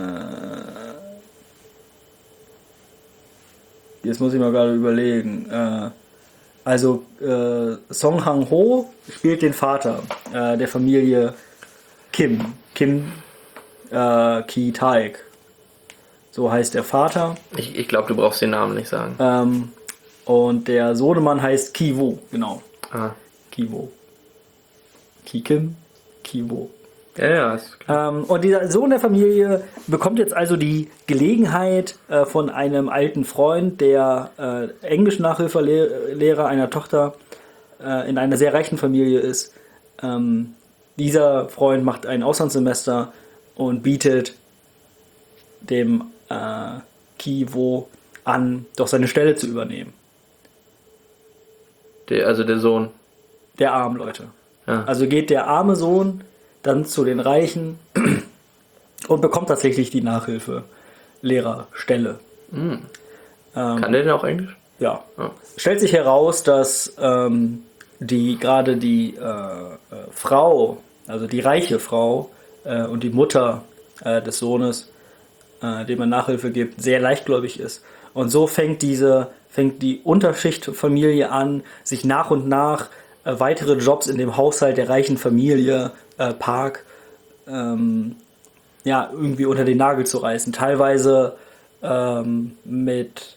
jetzt muss ich mal gerade überlegen. Äh, also äh, Song Hang-ho spielt den Vater äh, der Familie Kim. Kim äh, Ki-taek. So heißt der Vater. Ich, ich glaube, du brauchst den Namen nicht sagen. Ähm, und der Sohnemann heißt Ki-woo, genau. Ah. Ki-woo. Ki-kim, Ki-woo. Ja, ja, ist klar. Ähm, und dieser Sohn der Familie bekommt jetzt also die Gelegenheit äh, von einem alten Freund, der äh, Englisch-Nachhilfelehrer einer Tochter äh, in einer sehr reichen Familie ist. Ähm, dieser Freund macht ein Auslandssemester und bietet dem äh, Ki-woo an, doch seine Stelle zu übernehmen. Der, also der Sohn. Der armen Leute. Ja. Also geht der arme Sohn dann zu den Reichen und bekommt tatsächlich die Nachhilfelehrerstelle. Mm. Ähm, Kann der denn auch Englisch? Ja. Ah. Stellt sich heraus, dass ähm, die gerade die äh, äh, Frau, also die reiche Frau äh, und die Mutter äh, des Sohnes, äh, dem man Nachhilfe gibt, sehr leichtgläubig ist. Und so fängt diese, fängt die Unterschichtfamilie an, sich nach und nach äh, weitere Jobs in dem Haushalt der reichen Familie, äh, Park, ähm, ja, irgendwie unter den Nagel zu reißen. Teilweise ähm, mit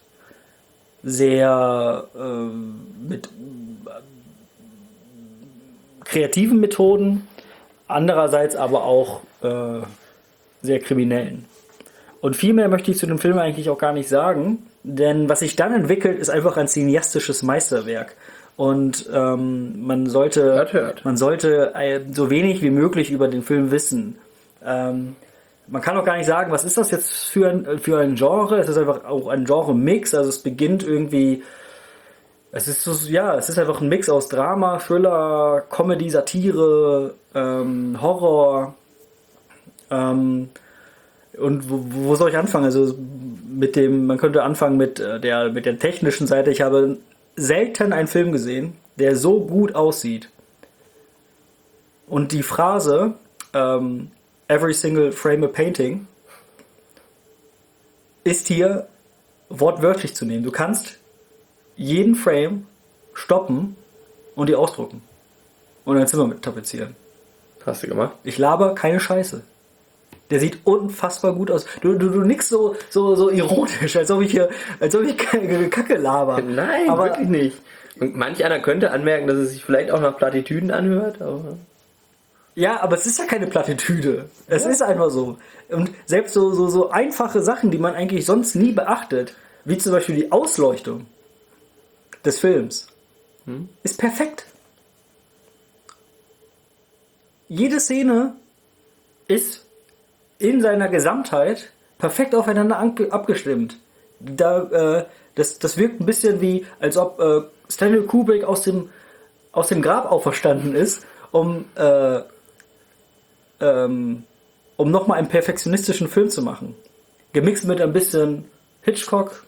sehr ähm, mit kreativen Methoden, andererseits aber auch äh, sehr kriminellen. Und viel mehr möchte ich zu dem Film eigentlich auch gar nicht sagen, denn was sich dann entwickelt, ist einfach ein cineastisches Meisterwerk. Und ähm, man sollte, Hört, hört. man sollte äh, so wenig wie möglich über den Film wissen. Ähm, man kann auch gar nicht sagen, was ist das jetzt für ein, für ein Genre? Es ist einfach auch ein Genre-Mix, also es beginnt irgendwie, es ist so, ja, es ist einfach ein Mix aus Drama, Thriller, Comedy, Satire, ähm, Horror. Ähm, und wo, wo soll ich anfangen? Also mit dem, man könnte anfangen mit äh, der, mit der technischen Seite. Ich habe selten einen Film gesehen, der so gut aussieht. Und die Phrase, ähm, every single frame a painting, ist hier wortwörtlich zu nehmen. Du kannst jeden Frame stoppen und die ausdrucken. Und ein Zimmer mit tapezieren. Hast du gemacht? Ich laber keine Scheiße. Der sieht unfassbar gut aus. Du, du, du nix so, so, so ironisch, als ob ich hier, als ob ich Kacke laber. Nein, aber wirklich nicht. Und manch einer könnte anmerken, dass es sich vielleicht auch nach Plattitüden anhört, aber... Ja, aber es ist ja keine Plattitüde. Es ja. ist einfach so. Und selbst so, so, so einfache Sachen, die man eigentlich sonst nie beachtet, wie zum Beispiel die Ausleuchtung des Films, hm? ist perfekt. Jede Szene ist in seiner Gesamtheit perfekt aufeinander abgestimmt. Da, äh, das, das wirkt ein bisschen wie, als ob äh, Stanley Kubrick aus dem, aus dem Grab auferstanden ist, um, äh, ähm, um nochmal einen perfektionistischen Film zu machen. Gemixt mit ein bisschen Hitchcock.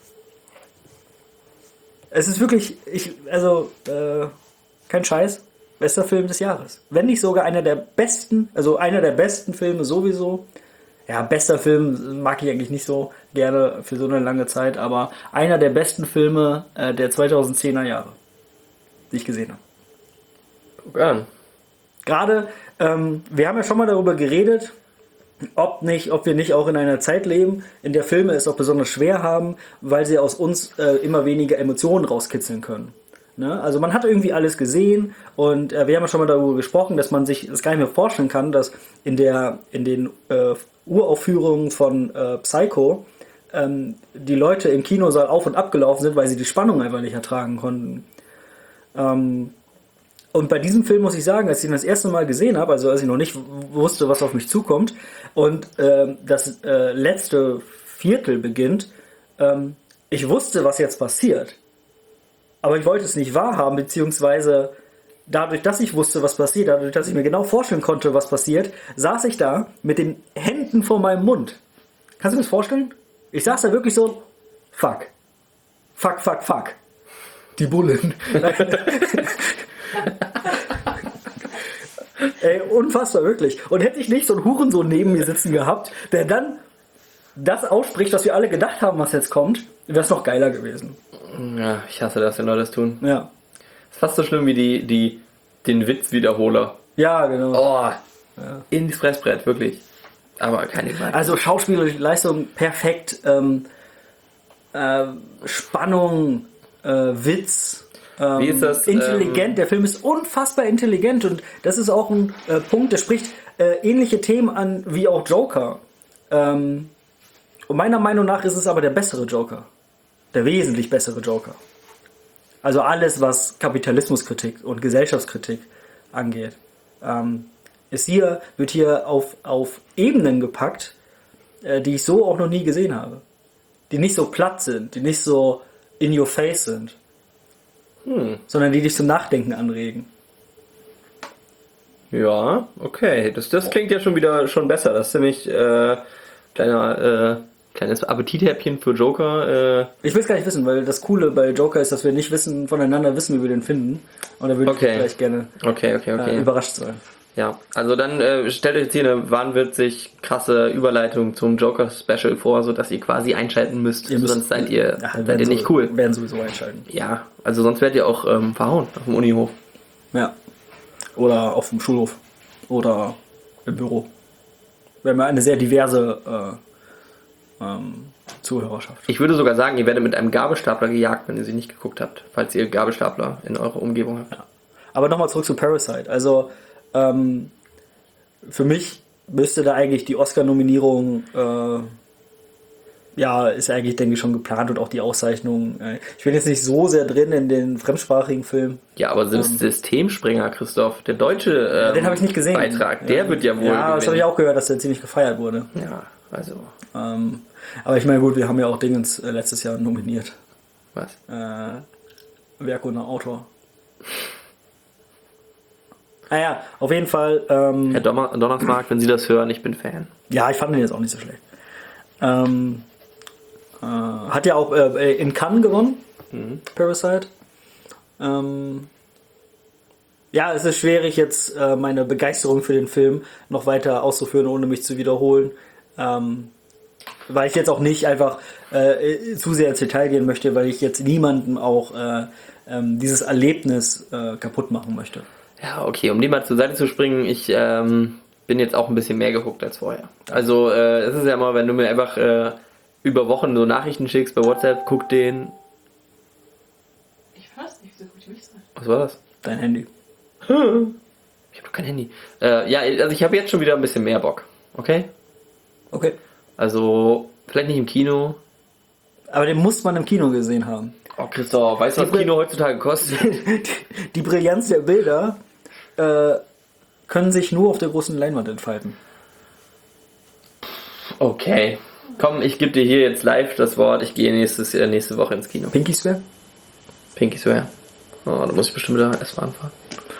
Es ist wirklich, ich, also, äh, kein Scheiß, bester Film des Jahres. Wenn nicht sogar einer der besten, also einer der besten Filme sowieso. Ja, bester Film mag ich eigentlich nicht so gerne für so eine lange Zeit, aber einer der besten Filme äh, der zweitausendzehner Jahre, die ich gesehen habe. Guck an. Gerade, ähm, wir haben ja schon mal darüber geredet, ob nicht, ob wir nicht auch in einer Zeit leben, in der Filme es auch besonders schwer haben, weil sie aus uns äh, immer weniger Emotionen rauskitzeln können. Ne? Also man hat irgendwie alles gesehen und äh, wir haben ja schon mal darüber gesprochen, dass man sich das gar nicht mehr vorstellen kann, dass in der in den äh, Uraufführungen von äh, Psycho ähm, die Leute im Kinosaal auf und ab gelaufen sind, weil sie die Spannung einfach nicht ertragen konnten. Ähm, und bei diesem Film muss ich sagen, als ich ihn das erste Mal gesehen habe, also als ich noch nicht wusste, was auf mich zukommt und äh, das äh, letzte Viertel beginnt, ähm, ich wusste, was jetzt passiert. Aber ich wollte es nicht wahrhaben, beziehungsweise dadurch, dass ich wusste, was passiert, dadurch, dass ich mir genau vorstellen konnte, was passiert, saß ich da mit den Händen vor meinem Mund. Kannst du dir das vorstellen? Ich saß da wirklich so, fuck. Fuck, fuck, fuck. Die Bullen. Ey, unfassbar, wirklich. Und hätte ich nicht so einen Hurensohn neben mir sitzen gehabt, der dann das ausspricht, was wir alle gedacht haben, was jetzt kommt, wäre es noch geiler gewesen. Ja, ich hasse das, wenn Leute das tun. Ja. Ist fast so schlimm wie die, die den Witzwiederholer. Ja, genau. Oh, ja. Ins Fressbrett, wirklich. Aber keine Frage. Also schauspielerische Leistung perfekt, ähm, äh, Spannung, äh, Witz, ähm, Wie ist das, intelligent. Ähm, der Film ist unfassbar intelligent und das ist auch ein äh, Punkt, der spricht äh, ähnliche Themen an wie auch Joker. Ähm, und meiner Meinung nach ist es aber der bessere Joker. Der wesentlich bessere Joker. Also alles, was Kapitalismuskritik und Gesellschaftskritik angeht, ähm, ist hier, wird hier auf, auf Ebenen gepackt, äh, die ich so auch noch nie gesehen habe. Die nicht so platt sind, die nicht so in your face sind, hm. sondern die dich zum Nachdenken anregen. Ja, okay. Das, das klingt ja schon wieder schon besser. Das ist nämlich äh, kleiner, äh, Kleines Appetithäppchen für Joker. Äh, Ich will es gar nicht wissen, weil das Coole bei Joker ist, dass wir nicht wissen voneinander wissen, wie wir den finden. Und da würde Okay. ich gleich gerne okay, okay, okay. äh, überrascht sein. Ja, also dann äh, stellt euch jetzt hier eine wahnwitzig krasse Überleitung zum Joker-Special vor, sodass ihr quasi einschalten müsst, Ihr müsst- sonst seid ihr, Ja, seid werden ihr nicht so- cool. Werden sowieso einschalten. Ja, also sonst werdet ihr auch ähm, verhauen auf dem Unihof. Ja. Oder auf dem Schulhof. Oder im Büro. Wir haben ja eine sehr diverse äh, ähm, Zuhörerschaft. Ich würde sogar sagen, ihr werdet mit einem Gabelstapler gejagt, wenn ihr sie nicht geguckt habt, falls ihr Gabelstapler in eurer Umgebung habt. Aber nochmal zurück zu Parasite. Also, ähm, für mich müsste da eigentlich die Oscar-Nominierung, äh, ja, ist eigentlich, denke ich, schon geplant und auch die Auszeichnung. Äh, ich bin jetzt nicht so sehr drin in den fremdsprachigen Film. Ja, aber Ähm. Systemspringer, Christoph, der deutsche ähm, Den habe ich nicht gesehen. Beitrag, der wird ja wohl Ja, das habe ich gewinnen. auch gehört, dass der ziemlich gefeiert wurde. Ja, also, Ähm, aber ich meine, gut, wir haben ja auch Dingens äh, letztes Jahr nominiert. was? Äh, Werk ohne Autor. Naja, auf jeden Fall. Ähm, Herr Donner Donnersmarck, wenn Sie das hören, ich bin Fan. Ja, ich fand den jetzt auch nicht so schlecht. Ähm, äh, hat ja auch äh, in Cannes gewonnen, Mhm. Parasite. Ähm, ja, es ist schwierig jetzt äh, meine Begeisterung für den Film noch weiter auszuführen, ohne mich zu wiederholen. Ähm, weil ich jetzt auch nicht einfach äh, zu sehr ins Detail gehen möchte, weil ich jetzt niemandem auch äh, ähm, dieses Erlebnis äh, kaputt machen möchte. Ja, okay, um dem mal zur Seite zu springen, ich ähm, bin jetzt auch ein bisschen mehr gehuckt als vorher. Also, äh, es ist ja immer, wenn du mir einfach äh, über Wochen so Nachrichten schickst bei WhatsApp, guck den. Ich weiß nicht, wieso guckt ihr mich so an? Was war das? Dein Handy. Ich habe doch kein Handy. Äh, ja, also ich habe jetzt schon wieder ein bisschen mehr Bock. Okay? Okay. Also, vielleicht nicht im Kino. Aber den muss man im Kino gesehen haben. Oh, Christoph, weißt du, was Die- Kino heutzutage kostet? Die Brillanz der Bilder äh, können sich nur auf der großen Leinwand entfalten. Okay. Komm, ich gebe dir hier jetzt live das Wort. Ich gehe nächstes, äh, nächste Woche ins Kino. Pinky Swear? Pinky Swear. Oh, da muss ich bestimmt wieder S-Bahn fahren.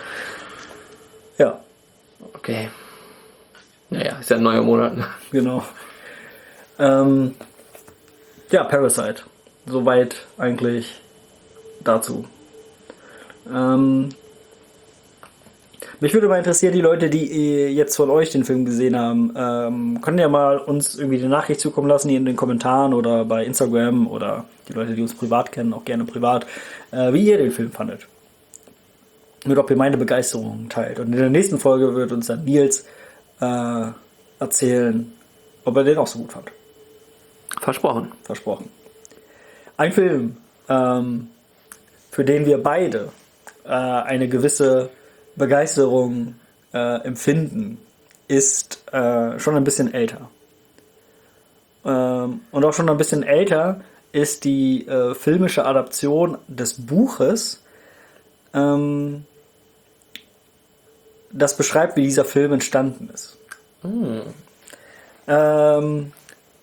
Ja, Okay. Naja, ist ja ein neuer Monat. Ne? genau. Ähm, ja, Parasite. Soweit eigentlich dazu. Ähm, mich würde mal interessieren, die Leute, die jetzt von euch den Film gesehen haben, ähm, können ja mal uns irgendwie eine Nachricht zukommen lassen, hier in den Kommentaren oder bei Instagram oder die Leute, die uns privat kennen, auch gerne privat, äh, wie ihr den Film fandet. Und ob ihr meine Begeisterung teilt. Und in der nächsten Folge wird uns dann Nils äh, erzählen, ob er den auch so gut fand. Versprochen. Versprochen. Ein Film, ähm, für den wir beide äh, eine gewisse Begeisterung äh, empfinden, ist äh, schon ein bisschen älter. Ähm, und auch schon ein bisschen älter ist die äh, filmische Adaption des Buches, ähm, das beschreibt, wie dieser Film entstanden ist. Hm. Ähm,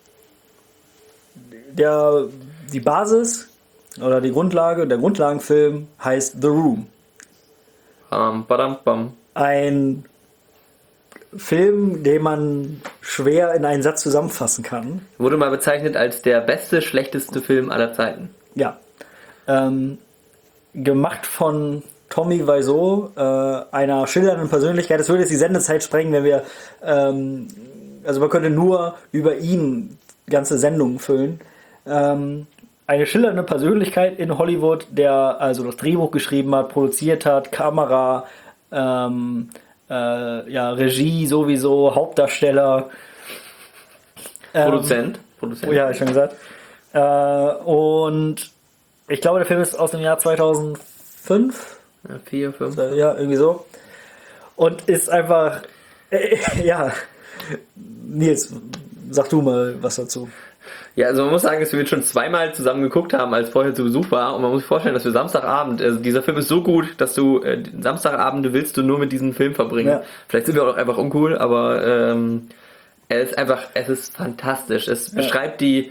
der, die Basis oder die Grundlage, der Grundlagenfilm heißt The Room. Um, badam, bam. Ein Film, den man schwer in einen Satz zusammenfassen kann. Wurde mal bezeichnet als der beste, schlechteste Film aller Zeiten. Ja. Ähm, gemacht von Tommy Wiseau, äh, einer schillernden Persönlichkeit. Das würde jetzt die Sendezeit sprengen, wenn wir, ähm, also man könnte nur über ihn ganze Sendungen füllen. Ähm, eine schillernde Persönlichkeit in Hollywood, der also das Drehbuch geschrieben hat, produziert hat, Kamera, ähm, äh, ja, Regie sowieso, Hauptdarsteller. Ähm, Produzent. Produzent. Oh ja, hab ich schon gesagt. Äh, und ich glaube, der Film ist aus dem Jahr zweitausendfünf. Ja, vier, fünf. Äh, Ja, irgendwie so. Und ist einfach, äh, ja, Nils, sag du mal was dazu. Ja, also man muss sagen, dass wir jetzt schon zweimal zusammen geguckt haben, als vorher zu Besuch war. Und man muss sich vorstellen, dass wir Samstagabend, also dieser Film ist so gut, dass du äh, Samstagabende willst du nur mit diesem Film verbringen. Ja. Vielleicht sind wir auch einfach uncool, aber ähm, er ist einfach, es ist fantastisch. Es Ja. beschreibt die,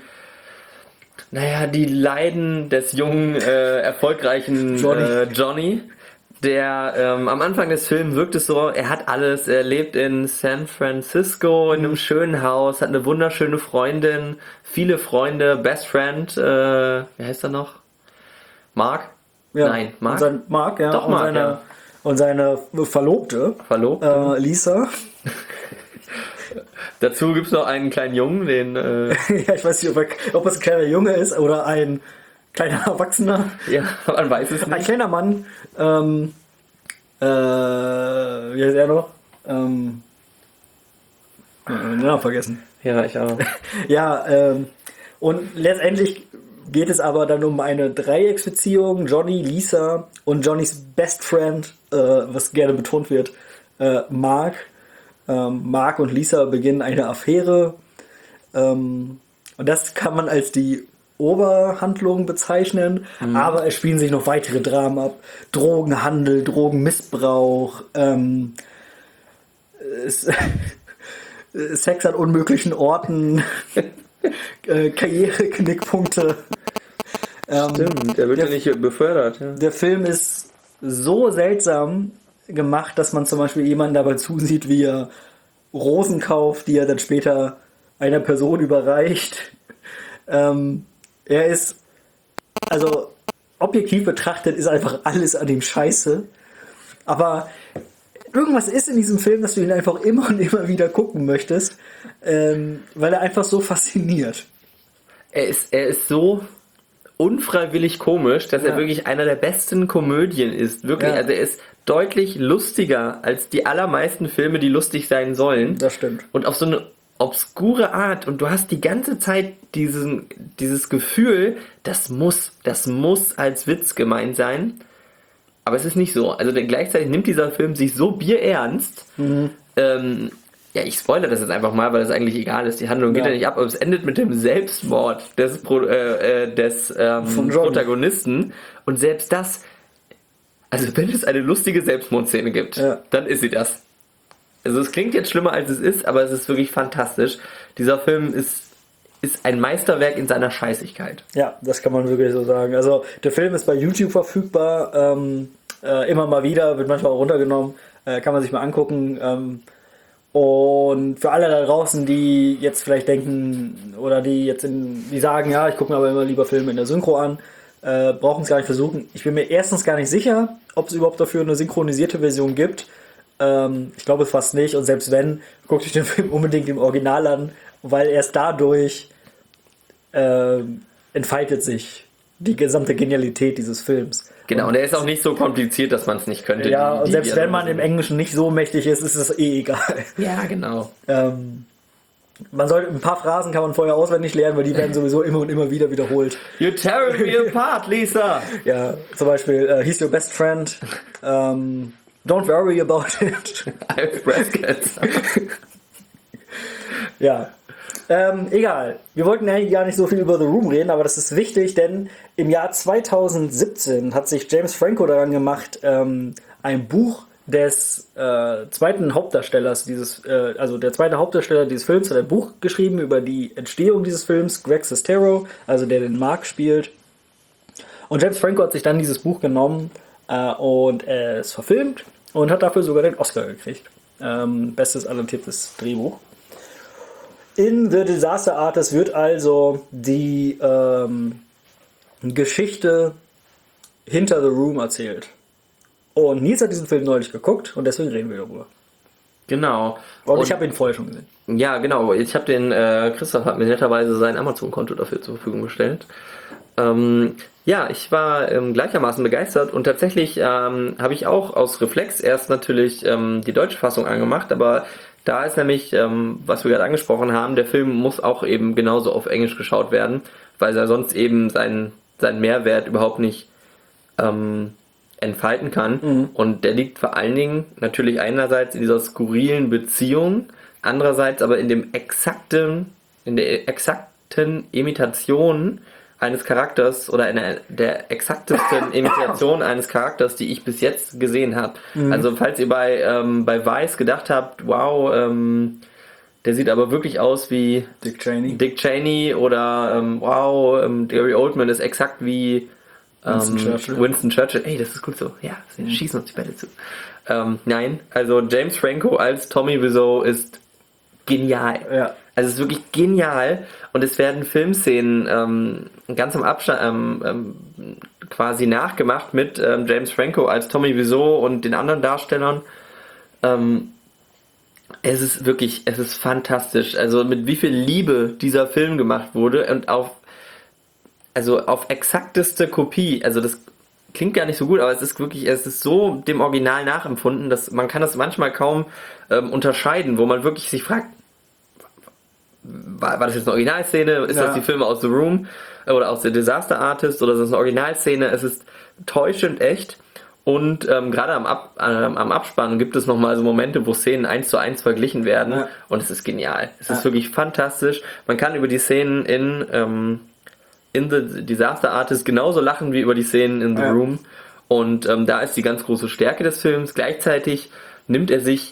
naja, die Leiden des jungen, äh, erfolgreichen Johnny. Äh, Johnny, der ähm, am Anfang des Films wirkt es so, er hat alles, er lebt in San Francisco in einem schönen Haus, hat eine wunderschöne Freundin, viele Freunde, Best Friend, äh, wie heißt er noch? Mark? Ja. Nein, Mark? Und sein, Mark, ja. Doch, und, Mark, seine, ja. und seine Verlobte, Verlobte. äh, Lisa. Dazu gibt's noch einen kleinen Jungen, den, äh, Ja, ich weiß nicht, ob, er, ob es ein kleiner Junge ist oder ein kleiner Erwachsener. ja, man weiß es Ein nicht. kleiner Mann. Ähm, äh, wie heißt er noch? Ähm, ja, den Namen vergessen. Ja, ich auch. Ja, ähm, und letztendlich geht es aber dann um eine Dreiecksbeziehung, Johnny, Lisa und Johnnys Best Friend, äh, was gerne betont wird, äh, Mark. Ähm, Mark und Lisa beginnen eine Affäre. Ähm, und das kann man als die Oberhandlung bezeichnen, aber es spielen sich noch weitere Dramen ab. Drogenhandel, Drogenmissbrauch, ähm, es, Sex an unmöglichen Orten, äh, Karriereknickpunkte. Ähm, Stimmt, der wird ja der- nicht befördert. Ja. Der Film ist so seltsam gemacht, dass man zum Beispiel jemanden dabei zusieht, wie er Rosen kauft, die er dann später einer Person überreicht. Ähm, er ist, also objektiv betrachtet, ist einfach alles an ihm scheiße. Aber irgendwas ist in diesem Film, dass du ihn einfach immer und immer wieder gucken möchtest, ähm, weil er einfach so fasziniert. Er ist, er ist so unfreiwillig komisch, dass Ja. er wirklich einer der besten Komödien ist. Wirklich, Ja. also er ist deutlich lustiger als die allermeisten Filme, die lustig sein sollen. Das stimmt. Und auf so eine obskure Art, und du hast die ganze Zeit diesen, dieses Gefühl, das muss, das muss als Witz gemeint sein. Aber es ist nicht so. Also denn gleichzeitig nimmt dieser Film sich so bierernst. Mhm. Ähm, ja, ich spoilere das jetzt einfach mal, weil das eigentlich egal ist. Die Handlung geht Ja. ja nicht ab, aber es endet mit dem Selbstmord des, Pro, äh, äh, des ähm, Von Johnny. Protagonisten. Und selbst das, also wenn es eine lustige Selbstmordszene gibt, Ja. dann ist sie das. Also es klingt jetzt schlimmer als es ist, aber es ist wirklich fantastisch. Dieser Film ist, ist ein Meisterwerk in seiner Scheißigkeit. Ja, das kann man wirklich so sagen. Also der Film ist bei YouTube verfügbar, ähm, äh, immer mal wieder, wird manchmal auch runtergenommen, äh, kann man sich mal angucken. Ähm, und für alle da draußen, die jetzt vielleicht denken oder die jetzt in, die sagen, ja, ich gucke mir aber immer lieber Filme in der Synchro an, äh, brauchen es gar nicht versuchen. Ich bin mir erstens gar nicht sicher, ob es überhaupt dafür eine synchronisierte Version gibt. Ähm, ich glaube fast nicht. Und selbst wenn, guckt euch den Film unbedingt im Original an, weil erst dadurch äh, entfaltet sich die gesamte Genialität dieses Films. Genau, und er ist auch nicht so kompliziert, dass man es nicht könnte. Ja, Die- und die selbst wenn Dialoge man im sind- Englischen nicht so mächtig ist, ist es eh egal. Ja, genau. Ähm, man sollte ein paar Phrasen kann man vorher auswendig lernen, weil die werden sowieso immer und immer wieder wiederholt. You're tearing me apart, Lisa! Ja, zum Beispiel, äh, he's your best friend. Ähm, don't worry about it. I have breast cancer. Ja. Ähm, egal. Wir wollten eigentlich gar nicht so viel über The Room reden, aber das ist wichtig, denn im Jahr zweitausendsiebzehn hat sich James Franco daran gemacht, ähm, ein Buch des äh, zweiten Hauptdarstellers dieses, äh, also der zweite Hauptdarsteller dieses Films hat ein Buch geschrieben über die Entstehung dieses Films, Greg Sestero, also der den Mark spielt. Und James Franco hat sich dann dieses Buch genommen äh, und es verfilmt und hat dafür sogar den Oscar gekriegt. Ähm, bestes adaptiertes Drehbuch. In The Disaster Artist wird also die ähm, Geschichte hinter The Room erzählt. Und Nils hat diesen Film neulich geguckt und deswegen reden wir darüber. Genau. Und, ich habe ihn vorher schon gesehen. Ja, genau. Ich habe den, äh, Christoph hat mir netterweise sein Amazon-Konto dafür zur Verfügung gestellt. Ähm, ja, ich war ähm, gleichermaßen begeistert und tatsächlich ähm, habe ich auch aus Reflex erst natürlich ähm, die deutsche Fassung angemacht, aber da ist nämlich, ähm, was wir gerade angesprochen haben, der Film muss auch eben genauso auf Englisch geschaut werden, weil er sonst eben seinen, seinen Mehrwert überhaupt nicht ähm, entfalten kann. Mhm. Und der liegt vor allen Dingen natürlich einerseits in dieser skurrilen Beziehung, andererseits aber in dem exakten, in der exakten Imitation eines Charakters oder einer der exaktesten Imitation eines Charakters, die ich bis jetzt gesehen habe. Mhm. Also falls ihr bei ähm, bei Vice gedacht habt, wow, ähm, der sieht aber wirklich aus wie Dick Cheney. Dick Cheney oder ähm, wow, ähm, Gary Oldman ist exakt wie Winston ähm, Churchill. Winston Churchill, ey, das ist gut so. Ja, sie schießen uns die Bälle zu. Ähm, nein, also James Franco als Tommy Wiseau ist genial. Ja. Also es ist wirklich genial und es werden Filmszenen ähm, ganz am Abstand ähm, ähm, quasi nachgemacht mit ähm, James Franco als Tommy Wiseau und den anderen Darstellern. Ähm, es ist wirklich, es ist fantastisch. Also mit wie viel Liebe dieser Film gemacht wurde und auf, also auf exakteste Kopie. Also das klingt gar nicht so gut, aber es ist wirklich, es ist so dem Original nachempfunden, dass man kann das manchmal kaum ähm, unterscheiden, wo man wirklich sich fragt, war, war das jetzt eine Originalszene? Ist Ja. das die Filme aus The Room oder aus The Disaster Artist oder ist das eine Originalszene? Es ist täuschend echt und ähm, gerade am, Ab, äh, am Abspann gibt es nochmal so Momente, wo Szenen eins zu eins verglichen werden Ja. und es ist genial. Es ist Ja. wirklich fantastisch. Man kann über die Szenen in ähm, in The Disaster Artist genauso lachen wie über die Szenen in The Ja. Room. Und ähm, da ist die ganz große Stärke des Films. Gleichzeitig nimmt er sich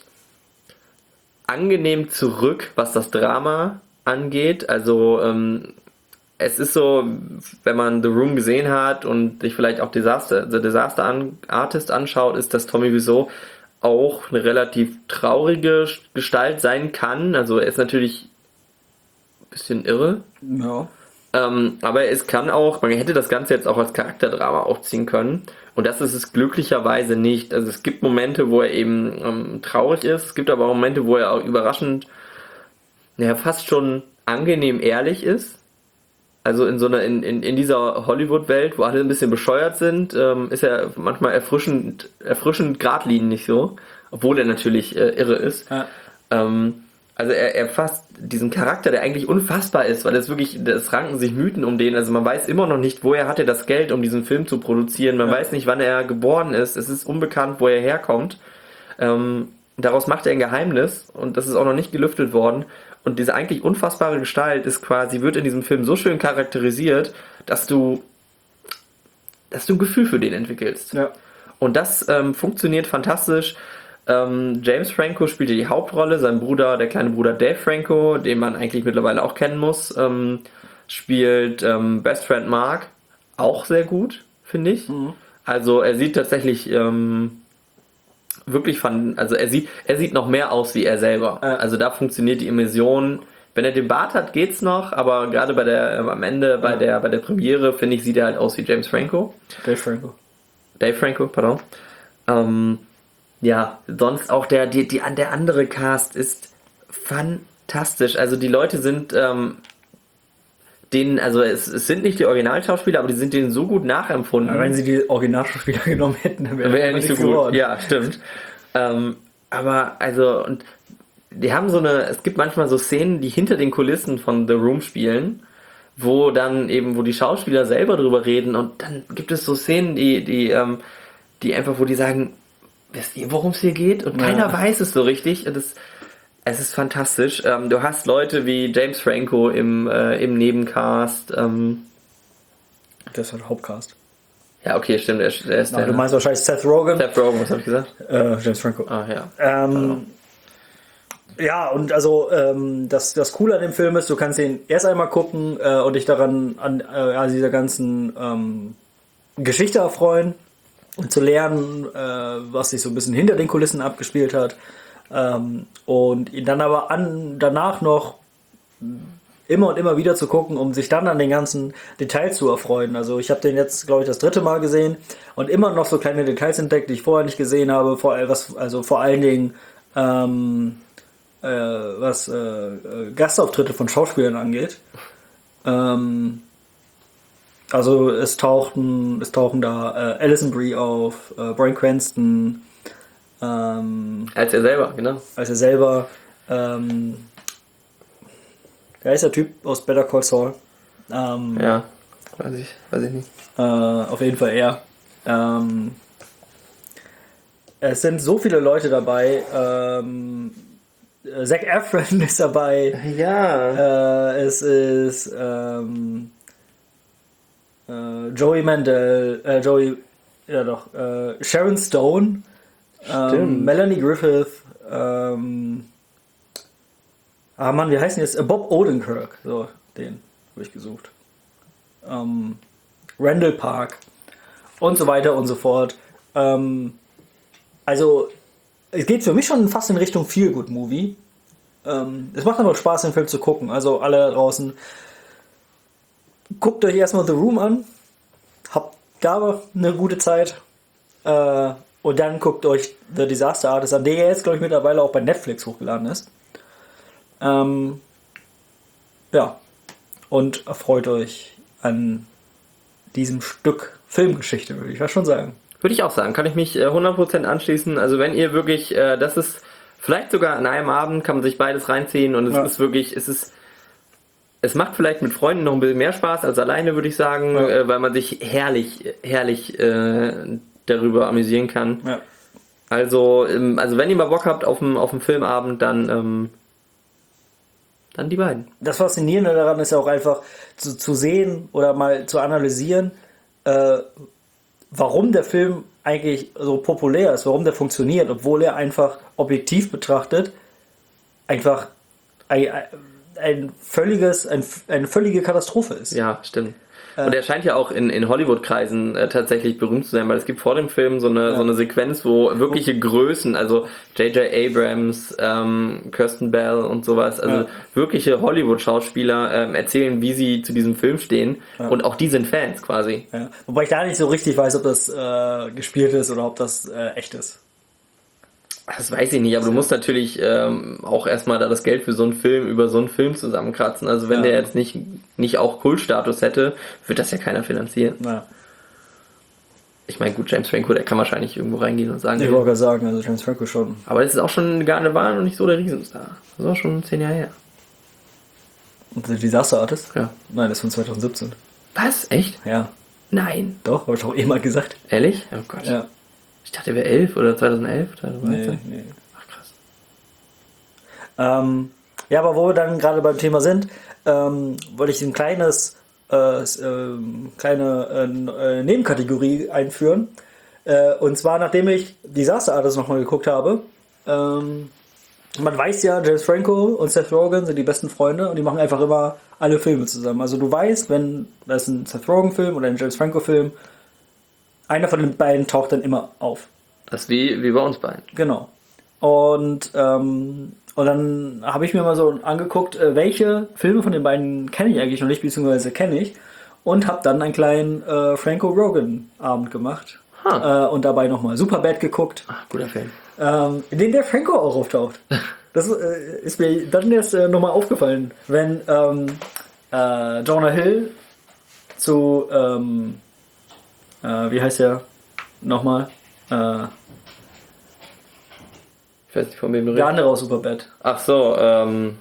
angenehm zurück, was das Drama angeht. Also ähm, es ist so, wenn man The Room gesehen hat und sich vielleicht auch Disaster, The Disaster an, Artist anschaut, ist, dass Tommy Wiseau auch eine relativ traurige Gestalt sein kann. Also er ist natürlich ein bisschen irre. Ja. Ähm, aber es kann auch, man hätte das Ganze jetzt auch als Charakterdrama aufziehen können. Und das ist es glücklicherweise nicht. Also es gibt Momente, wo er eben ähm, traurig ist. Es gibt aber auch Momente, wo er auch überraschend, ja, fast schon angenehm ehrlich ist. Also in so einer, in, in, in dieser Hollywood-Welt, wo alle ein bisschen bescheuert sind, ähm, ist er manchmal erfrischend, erfrischend geradlinig so. Obwohl er natürlich äh, irre ist. Ja. Ähm, Also er, er fasst diesen Charakter, der eigentlich unfassbar ist, weil es wirklich, es ranken sich Mythen um den, also man weiß immer noch nicht, woher hat er das Geld, um diesen Film zu produzieren, man Ja. weiß nicht, wann er geboren ist, es ist unbekannt, wo er herkommt. Ähm, daraus macht er ein Geheimnis und das ist auch noch nicht gelüftet worden und diese eigentlich unfassbare Gestalt ist quasi, wird in diesem Film so schön charakterisiert, dass du, dass du ein Gefühl für den entwickelst. Ja. Und das ähm, funktioniert fantastisch. Ähm, James Franco spielte die Hauptrolle, sein Bruder, der kleine Bruder Dave Franco, den man eigentlich mittlerweile auch kennen muss, ähm, spielt ähm, Best Friend Mark auch sehr gut, finde ich. Mhm. Also er sieht tatsächlich ähm, wirklich von, also er sieht, er sieht noch mehr aus wie er selber. Äh. Also da funktioniert die Immersion. Wenn er den Bart hat, geht's noch, aber gerade bei der ähm, am Ende bei Ja. der bei der Premiere finde ich sieht er halt aus wie James Franco. Dave Franco. Dave Franco, pardon. Ähm, ja, sonst auch der, die, die, der andere Cast ist fantastisch. Also die Leute sind ähm, denen, also es, es sind nicht die Originalschauspieler, aber die sind denen so gut nachempfunden. Aber wenn sie die Originalschauspieler genommen hätten, dann wäre Wäre er ja nicht so gut. Ja, stimmt. ähm, aber also, und die haben so eine, es gibt manchmal so Szenen, die hinter den Kulissen von The Room spielen, wo dann eben, wo die Schauspieler selber drüber reden und dann gibt es so Szenen, die, die, ähm, die einfach, wo die sagen, wisst ihr, worum es hier geht? Und Ja. keiner weiß es so richtig. Und es, es ist fantastisch. Ähm, du hast Leute wie James Franco im, äh, im Nebencast. Ähm, Das ist halt Hauptcast. ja, okay, stimmt. Der, der ist Aber der. du meinst wahrscheinlich Seth Rogen. Seth Rogen, was hab ich gesagt? Äh, James Franco. Ah, ja. Ähm, ja, und also ähm, das, das Coole an dem Film ist, du kannst ihn erst einmal gucken äh, und dich daran an, äh, an dieser ganzen ähm, Geschichte erfreuen und zu lernen, äh, was sich so ein bisschen hinter den Kulissen abgespielt hat. Ähm, und ihn dann aber an, danach noch immer und immer wieder zu gucken, um sich dann an den ganzen Details zu erfreuen. Also ich habe den jetzt, glaube ich, das dritte Mal gesehen und immer noch so kleine Details entdeckt, die ich vorher nicht gesehen habe. Vor, was, also vor allen Dingen ähm, äh, was äh, äh, Gastauftritte von Schauspielern angeht. Ähm, also es tauchten, es tauchen da äh, Alison Brie auf, äh, Bryan Cranston, ähm, Als er selber, genau. als er selber, ähm, wer ist der Typ aus Better Call Saul? Ähm, Ja, weiß ich, weiß ich nicht. äh, auf jeden Fall er. Ähm, es sind so viele Leute dabei. Ähm, äh, Zac Efron ist dabei. Ja. Äh, es ist ähm, äh, Joey Mandel, äh, Joey, ja doch, äh, Sharon Stone, ähm, Stimmt. Melanie Griffith, ähm, ah Mann, wie heißt denn jetzt? Äh, Bob Odenkirk, so, den habe ich gesucht. Ähm, Randall Park. und so weiter und so fort. Ähm, also, es geht für mich schon fast in Richtung Feel-Good-Movie. Ähm, es macht aber Spaß, den Film zu gucken. Also, alle da draußen, guckt euch erstmal The Room an. Habt da eine gute Zeit. Äh, und dann guckt euch The Disaster Artist an, der jetzt, glaube ich, mittlerweile auch bei Netflix hochgeladen ist. Ähm, ja. Und erfreut euch an diesem Stück Filmgeschichte, würde ich fast schon sagen. Würde ich auch sagen, kann ich mich äh, hundert Prozent anschließen. Also wenn ihr wirklich, äh, das ist vielleicht sogar an einem Abend, kann man sich beides reinziehen und es Ja. ist wirklich, es ist, es macht vielleicht mit Freunden noch ein bisschen mehr Spaß als alleine, würde ich sagen, Ja. äh, weil man sich herrlich, herrlich äh, darüber amüsieren kann. Ja. Also, ähm, also wenn ihr mal Bock habt auf einen auf einen Filmabend, dann ähm, dann die beiden. Das Faszinierende daran ist ja auch einfach zu, zu sehen oder mal zu analysieren, äh, warum der Film eigentlich so populär ist, warum der funktioniert, obwohl er einfach objektiv betrachtet einfach ein, ein völliges, ein, eine völlige Katastrophe ist. Ja, stimmt. Und er scheint ja auch in, in Hollywood-Kreisen äh, tatsächlich berühmt zu sein, weil es gibt vor dem Film so eine, Ja. so eine Sequenz, wo wirkliche Größen, also J J Abrams, ähm, Kirsten Bell und sowas, also Ja. wirkliche Hollywood-Schauspieler ähm, erzählen, wie sie zu diesem Film stehen. Ja. Und auch die sind Fans quasi. Ja. Wobei ich da nicht so richtig weiß, ob das äh, gespielt ist oder ob das äh, echt ist. Das weiß ich nicht, aber du musst natürlich ähm, auch erstmal da das Geld für so einen Film über so einen Film zusammenkratzen. Also wenn Ja. der jetzt nicht, nicht auch Kultstatus hätte, wird das ja keiner finanzieren. Ja. Ich meine, gut, James Franco, der kann wahrscheinlich irgendwo reingehen und sagen, Ich wollte gerade sagen, also James Franco schon. aber das ist auch schon gar eine war noch nicht so der Riesenstar. Das war schon zehn Jahre her. Und The Disaster Artist? Ja. Nein, das ist von zwanzig siebzehn. Was? Echt? Ja. Nein. Doch, habe ich auch eh mal gesagt. Ehrlich? Oh Gott. Ja. Ich dachte, er wäre elf oder zweitausendelf. zweitausenddreizehn. Nee, nee. Ach krass. Ähm, ja, aber wo wir dann gerade beim Thema sind, ähm, wollte ich ein kleines, äh, s- ähm, kleine äh, äh, Nebenkategorie einführen. Äh, und zwar, nachdem ich Disaster Artist nochmal geguckt habe. Ähm, man weiß ja, James Franco und Seth Rogen sind die besten Freunde und die machen einfach immer alle Filme zusammen. Also du weißt, wenn das ist ein Seth Rogen-Film oder ein James Franco-Film, einer von den beiden taucht dann immer auf. Das ist wie, wie bei uns beiden. Genau. Und, ähm, und dann habe ich mir mal so angeguckt, äh, welche Filme von den beiden kenne ich eigentlich noch nicht, beziehungsweise kenne ich. Und habe dann einen kleinen äh, Franco-Rogan-Abend gemacht. Ha. Äh, und dabei nochmal Superbad geguckt, Ach, guter Film. ähm, in dem der Franco auch auftaucht. Das äh, ist mir dann erst äh, nochmal aufgefallen, wenn ähm, äh, Jonah Hill zu, ähm, äh, wie heißt der nochmal? Äh, Ich weiß nicht, von wem du der redest. andere aus Superbad. Ach so, ähm,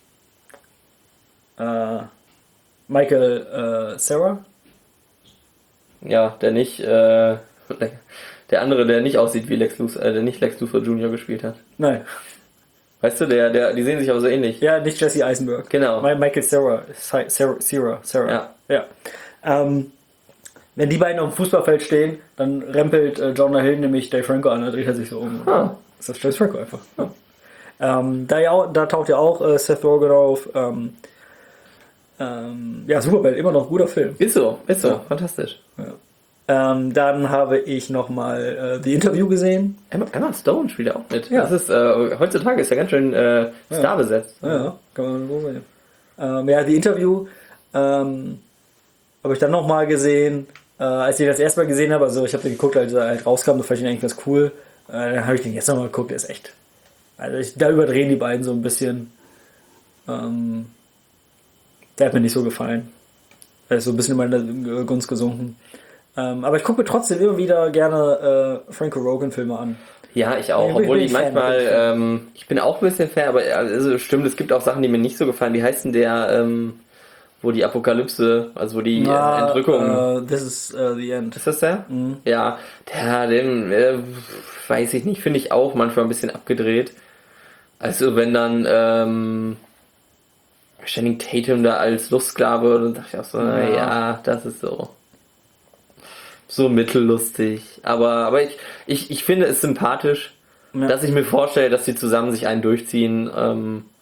Äh, Michael äh, Cera? ja, der nicht, äh, der andere, der nicht aussieht wie Lex Luthor, äh, der nicht Lex Luthor Junior gespielt hat. Nein. Weißt du, der, der, die sehen sich aber so ähnlich. Ja, nicht Jesse Eisenberg. Genau. Mi- Michael Cera. Cera, Cera, Cera. Ja. ja. Ähm, wenn die beiden auf dem Fußballfeld stehen, dann rempelt äh, Jonah Hill nämlich Dave Franco an, dann dreht er sich so um. Ah. Ist das James Franco einfach. Ja. Ähm, da, ja, auch- da taucht ja auch äh, Seth Rogen auf. Ähm, ähm, ja, Superbad, immer noch ein guter Film. Ist so, ist so, Ja. fantastisch. Ja. Ähm, dann habe ich nochmal äh, The Interview gesehen. Emma, Emma Stone spielt ja auch mit. Ja. Das ist, äh, heutzutage ist er ganz schön äh, starbesetzt. Ja, kann man so sehen. Ähm, ja, die Interview ähm, habe ich dann nochmal gesehen, äh, als ich das erste Mal gesehen habe. Also ich habe den geguckt, als er halt rauskam, da fand ich ihn eigentlich ganz cool. Äh, dann habe ich den jetzt nochmal geguckt, der ist echt. Also ich, da überdrehen die beiden so ein bisschen. Ähm, der hat mir nicht so gefallen. Er ist so ein bisschen in meine Gunst gesunken. Ähm, aber ich gucke mir trotzdem immer wieder gerne äh, Franco Rogan Filme an. Ja, ich auch. Ja, bin- Obwohl bin ich ich Fan, manchmal, bin ich Fan. ähm, ich bin auch ein bisschen Fan, aber also stimmt, es gibt auch Sachen, die mir nicht so gefallen. Wie heißt denn der, ähm, wo die Apokalypse, also wo die äh, Entrückung. äh, this is uh, the end. Ist das der? Mhm. Ja, der, den, äh, weiß ich nicht, finde ich auch manchmal ein bisschen abgedreht. Also wenn dann, ähm, Channing Tatum da als Lustsklave, dann dachte ich auch so, na Ja. ja, das ist so. So mittellustig. Aber, aber ich, ich, ich finde es sympathisch, Ja. dass ich mir vorstelle, dass sie zusammen sich einen durchziehen. Ähm,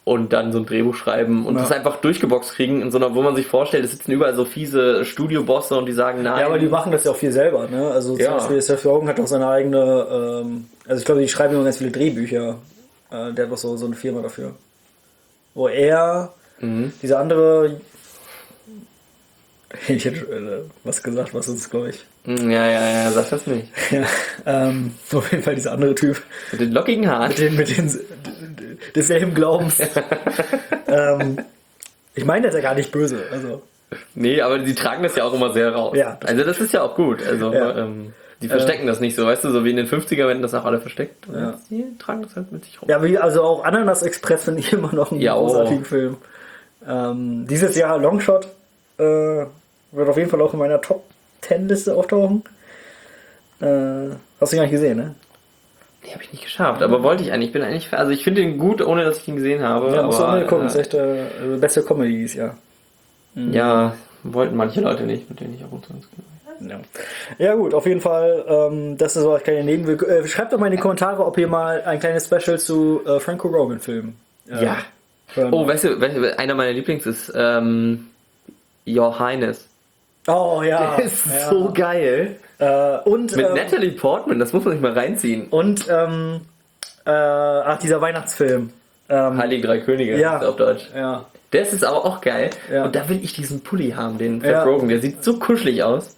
und dann so ein Drehbuch schreiben und Ja. das einfach durchgeboxt kriegen, in so einer, wo man sich vorstellt, es sitzen überall so fiese Studiobosse und die sagen nein. Ja, aber die machen das ja auch viel selber, ne? Also Ja. zum Beispiel Seth Rogen hat auch seine eigene, ähm, also ich glaube, die schreiben immer ganz viele Drehbücher. Äh, der hat doch so, so eine Firma dafür. Wo er, Mhm. dieser andere, ich hätte äh, was gesagt, was uns, glaube ich, Ja, ja, ja, sag das nicht. ja, ähm, auf jeden Fall dieser andere Typ, Mit den lockigen Haaren. mit den, mit den, desselben Glaubens. ähm, ich meine, das ist ja gar nicht böse, also. Nee, aber die tragen das ja auch immer sehr raus. Ja, das also das ist ja auch gut. Also Ja. ähm, die verstecken das nicht so, weißt du, so wie in den fünfziger werden das auch alle versteckt. Und Ja. die tragen das halt mit sich rum. Ja, wie, also auch Ananas Express finde ich immer noch einen Ja, oh. großartigen Film. Ähm, dieses Jahr Longshot äh, wird auf jeden Fall auch in meiner Top zehn Liste auftauchen. Äh, hast du gar nicht gesehen, ne? Die habe ich nicht geschafft, aber wollte ich eigentlich. Ich bin eigentlich, also ich finde ihn gut, ohne dass ich ihn gesehen habe. Ja, musst du auch aber, mal gucken. äh, Ist echt äh, also beste Comedy dieses Jahr. Ja, wollten manche Leute nicht, mit denen ich ab und zu ins Kino gehe. Ja. Ja gut, auf jeden Fall, ähm, das ist so als kleine Nebenwirkung. Äh, schreibt doch mal in die Kommentare, ob ihr mal ein kleines Special zu äh, Franco Rogan Filmen äh, Ja. hören Oh, wollt. weißt du, weißt du, einer meiner Lieblings ist ähm, Your Highness. Oh ja. Der ist ja. so geil. Äh, und Mit ähm, Natalie Portman, das muss man sich mal reinziehen. und ähm, äh, ach, dieser Weihnachtsfilm. Ähm, Heilige Drei Könige Ja. ist auf Deutsch. ja. Das ist aber auch geil. Ja. Und da will ich diesen Pulli haben, den Seth Ja. Rogen. Der sieht so kuschelig aus.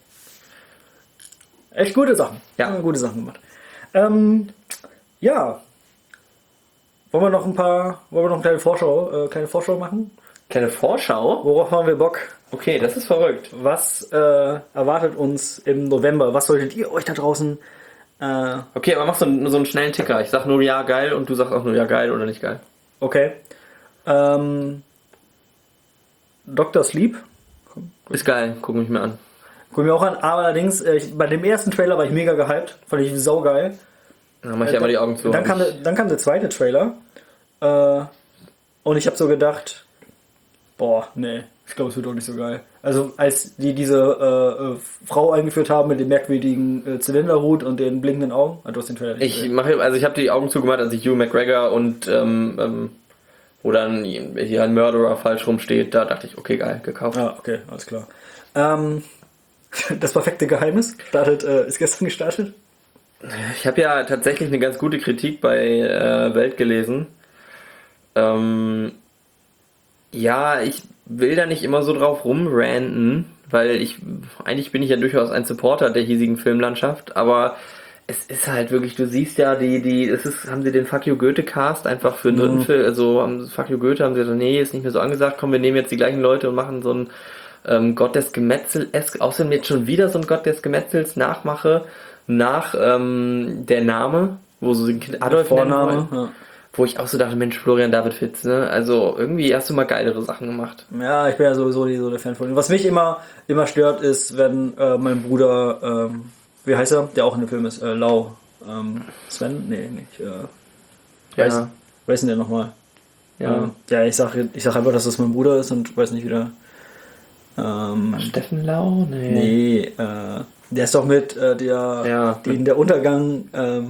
Echt gute Sachen. Ja. Haben gute Sachen gemacht. Ähm, ja. Wollen wir noch ein paar, wollen wir noch eine kleine Vorschau, äh, kleine Vorschau machen? Kleine Vorschau. Worauf haben wir Bock? Okay, das ist verrückt. Was äh, erwartet uns im November? Was solltet ihr euch da draußen äh, Okay, aber mach so, einen- so einen schnellen Ticker. Ich sag nur ja geil und du sagst auch nur ja geil oder nicht geil. okay. Ähm, Doktor Sleep. Ist geil, guck mich mir an. Guck mir auch an, aber allerdings, äh, ich, bei dem ersten Trailer war ich mega gehypt. Fand ich saugeil. Dann mach ich ja mal die Augen zu. Dann kam, der, dann kam der zweite Trailer. Äh, und ich habe so gedacht, boah, nee, ich glaube, es wird doch nicht so geil. Also als die diese äh, äh, Frau eingeführt haben mit dem merkwürdigen äh, Zylinderhut und den blinkenden Augen. Ah, du hast den Trailer nicht Ich gesehen. mache, also ich habe die Augen zugemacht, als ich Hugh McGregor und ähm, ähm, wo dann hier ein Murderer falsch rumsteht, da dachte ich, okay, geil, gekauft. Ah, okay, alles klar. Ähm, das perfekte Geheimnis startet, äh, ist gestern gestartet. Ich habe ja tatsächlich eine ganz gute Kritik bei äh, Welt gelesen. Ähm, ja, ich will da nicht immer so drauf rumranten, weil ich, eigentlich bin ich ja durchaus ein Supporter der hiesigen Filmlandschaft, aber es ist halt wirklich, du siehst ja, die, die, es ist, haben sie den Fuck You Goethe Cast einfach für einen dritten Film, also haben Fuck You Goethe, haben sie gesagt, nee, ist nicht mehr so angesagt, komm, wir nehmen jetzt die gleichen Leute und machen so ein ähm, Gott des Gemetzels, außerdem jetzt schon wieder so ein Gott des Gemetzels Nachmache, nach ähm, der Name, wo so ein Kind Adolf nennen wollen. Vorname. Ja. Wo ich auch so dachte, Mensch, Florian David Fitz, ne? Also irgendwie hast du mal geilere Sachen gemacht. Ja, ich bin ja sowieso nicht so der Fan von ihm. Was mich immer, immer stört, ist, wenn äh, mein Bruder, ähm, wie heißt er, der auch in dem Film ist, äh, Lau, ähm, Sven? Nee, nicht. Äh, weiß, Ja. weiß denn der nochmal? Ja. Äh, ja, ich sag, ich sag einfach, dass das mein Bruder ist und weiß nicht wieder. Ähm, Steffen Lau? Nee. nee, äh, der ist doch mit äh, der, Ja. den, der Untergang, ähm,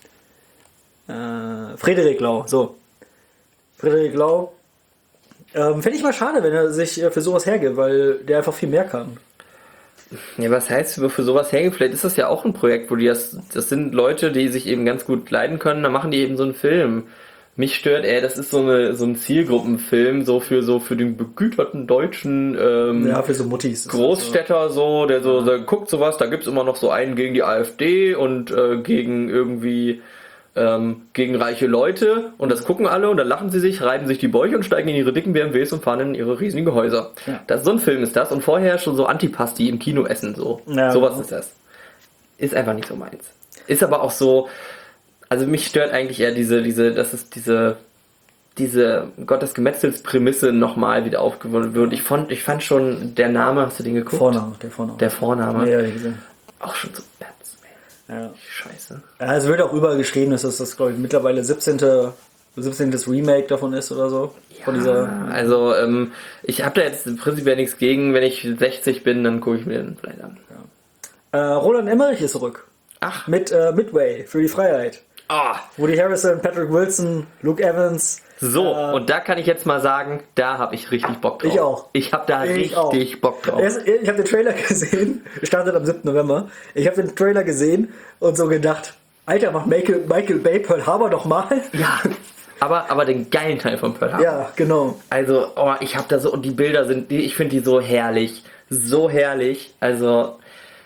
äh, Frederik Lau, so. Frederik Lau. Ähm, Fände ich mal schade, wenn er sich äh, für sowas hergibt, weil der einfach viel mehr kann. Ja, was heißt für sowas hergeben? Vielleicht ist das ja auch ein Projekt, wo die das, das sind Leute, die sich eben ganz gut leiden können, dann machen die eben so einen Film. Mich stört, ey, das ist so eine so ein Zielgruppenfilm, so für so für den begüterten deutschen ähm, Ja, für so Muttis. Großstädter so, der so, der guckt sowas, da gibt's immer noch so einen gegen die AfD und äh, gegen irgendwie ähm, gegen reiche Leute und das gucken alle und dann lachen sie sich, reiben sich die Bäuche und steigen in ihre dicken B M Ws und fahren in ihre riesigen Häuser. Ja. Das, so ein Film ist das und vorher schon so Antipasti im Kino essen, so. Ja, Sowas genau. ist das. Ist einfach nicht so meins. Ist aber auch so, also mich stört eigentlich eher diese, diese, dass es diese, diese Gottes Gemetzels-Prämisse nochmal wieder aufgewonnen wird. Ich fand, ich fand schon, der Name, hast du den geguckt? Vorname, der Vorname. Der Vorname. Ja, ja, gesehen. Auch schon so Batz, ey. Ja. Scheiße. Ja, es wird auch überall geschrieben, dass das, das glaube ich, mittlerweile siebzehnte siebzehntes Remake davon ist oder so. Von dieser. Also, ähm, ich habe da jetzt prinzipiell nichts gegen. Wenn ich sechzig bin, dann gucke ich mir den vielleicht an. Äh, Roland Emmerich ist zurück. Ach, Mit äh, Midway für die Freiheit. Ah, Woody Harrelson, Patrick Wilson, Luke Evans. so, Äh, und da kann ich jetzt mal sagen, da habe ich richtig Bock drauf. Ich auch. Ich habe da Ich richtig auch. Bock drauf. Erst, ich habe den Trailer gesehen, startet am siebten November. Ich habe den Trailer gesehen und so gedacht, Alter, mach Michael, Michael Bay Pearl Harbor doch mal. Ja, aber, aber den geilen Teil von Pearl Harbor. Ja, genau. Also, oh, ich habe da so, und die Bilder sind, die, ich finde die so herrlich. So herrlich. Also,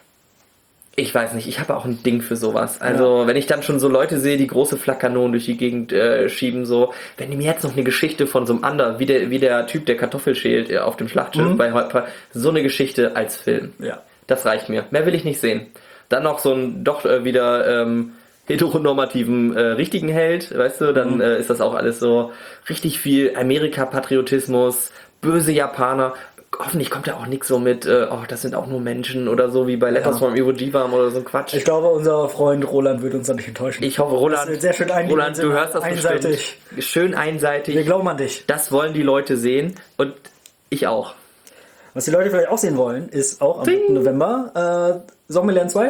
ich weiß nicht, ich habe auch ein Ding für sowas. Also, Ja. wenn ich dann schon so Leute sehe, die große Flakkanonen durch die Gegend äh, schieben, so, wenn die mir jetzt noch eine Geschichte von so einem anderen, wie der, wie der Typ, der Kartoffel schält äh, auf dem Schlachtschiff Mhm. bei Hot- so eine Geschichte als Film. Ja. Das reicht mir. Mehr will ich nicht sehen. Dann noch so ein doch äh, wieder ähm, heteronormativen äh, richtigen Held, weißt du, dann Mhm. äh, ist das auch alles so richtig viel Amerika-Patriotismus, böse Japaner. Hoffentlich kommt ja auch nichts so mit, äh, oh, das sind auch nur Menschen oder so wie bei Letters Ja. from Iwo Jima oder so ein Quatsch. Ich glaube, unser Freund Roland wird uns da nicht enttäuschen. Ich hoffe, Roland, Das wird sehr schön ein- Roland, du hörst das einseitig. bestimmt. Schön einseitig. Wir glauben an dich. Das wollen die Leute sehen und ich auch. Was die Leute vielleicht auch sehen wollen, ist auch am siebten November äh, Zombieland zwei.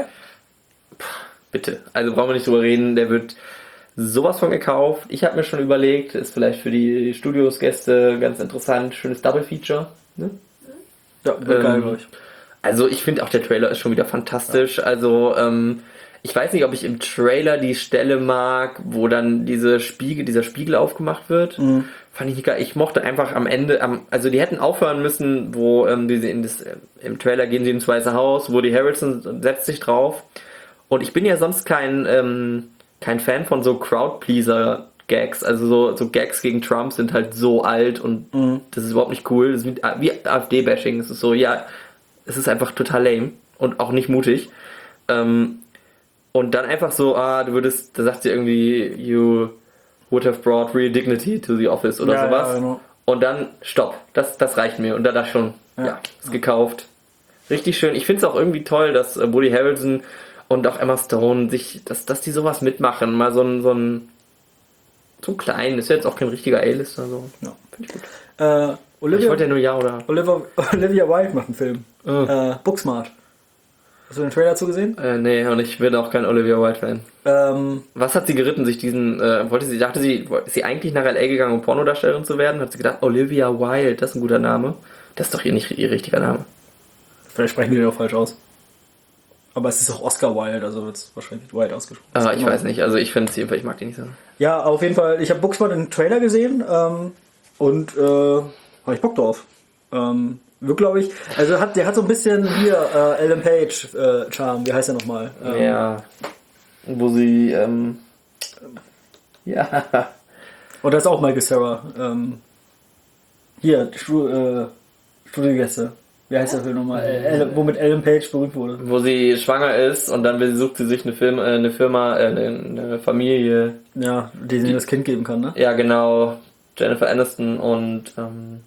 Bitte. Also brauchen wir nicht drüber reden, der wird sowas von gekauft. Ich habe mir schon überlegt, ist vielleicht für die Studiosgäste ganz interessant, schönes Double Feature. Ne? Ja, wird geil, Ähm, glaube ich. Also ich finde auch der Trailer ist schon wieder fantastisch. Also ähm, ich weiß nicht, ob ich im Trailer die Stelle mag, wo dann diese Spiegel, dieser Spiegel aufgemacht wird. Mhm. Fand ich nicht geil. Ich mochte einfach am Ende, am, also die hätten aufhören müssen, wo ähm, diese in das, äh, im Trailer gehen sie ins Weiße Haus, wo die Harrison setzt sich drauf. Und ich bin ja sonst kein ähm, kein Fan von so Crowdpleaser-Gags. Also so, so Gags gegen Trump sind halt so alt und Mhm. das ist überhaupt nicht cool. Das ist wie, wie AfD-Bashing. Es ist so, ja, es ist einfach total lame und auch nicht mutig. Ähm, und dann einfach so, ah, du würdest, da sagt sie irgendwie, you would have brought real dignity to the office oder Ja, sowas. ja, genau. Und dann, stopp, das, das reicht mir. Und da dachte ich schon, ja, Ja. ist gekauft. Richtig schön. Ich finde es auch irgendwie toll, dass äh, Woody Harrelson und auch Emma Stone sich, dass, dass die sowas mitmachen. Mal so ein, so ein, so ein kleinen, ist ja jetzt auch kein richtiger A-Lister. So. Ja. Finde ich gut. Äh, Ich Olivia, wollte ja nur ja oder. Olivia, Olivia Wilde macht einen Film. Mhm. Äh, Booksmart. Hast du den Trailer zugesehen? Äh, nee, und ich bin auch kein Olivia Wilde-Fan. Ähm, Was hat sie geritten, sich diesen, äh, wollte sie, dachte sie, ist sie eigentlich nach L A gegangen, um Pornodarstellerin zu werden? Hat sie gedacht, Olivia Wilde, das ist ein guter Name. Das ist doch ihr nicht ihr richtiger Name. vielleicht sprechen wir den auch falsch aus. Aber es ist auch Oscar Wilde, also wird es wahrscheinlich Wilde ausgesprochen. Ah, ich Genau. weiß nicht, also ich finde sie, ich mag die nicht so. Ja, auf jeden Fall. Ich habe Booksmart im Trailer gesehen ähm, und äh, habe ich Bock drauf. Ähm, wird, glaube ich, also hat, der hat so ein bisschen hier äh, Ellen Page äh, Charme, wie heißt der nochmal? Ähm, Ja. Wo sie, ähm, ja. Und da ist auch Michael Cera. Ähm, hier, die Stu äh, Studiogäste. Wie heißt der Film nochmal? Äh, Ellen- womit Ellen Page berühmt wurde. Wo sie schwanger ist und dann sucht sie sich eine, Film, äh, eine Firma, äh, eine, eine Familie. Ja, die sie das Kind geben kann, ne? Ja, genau. Jennifer Aniston und, ähm,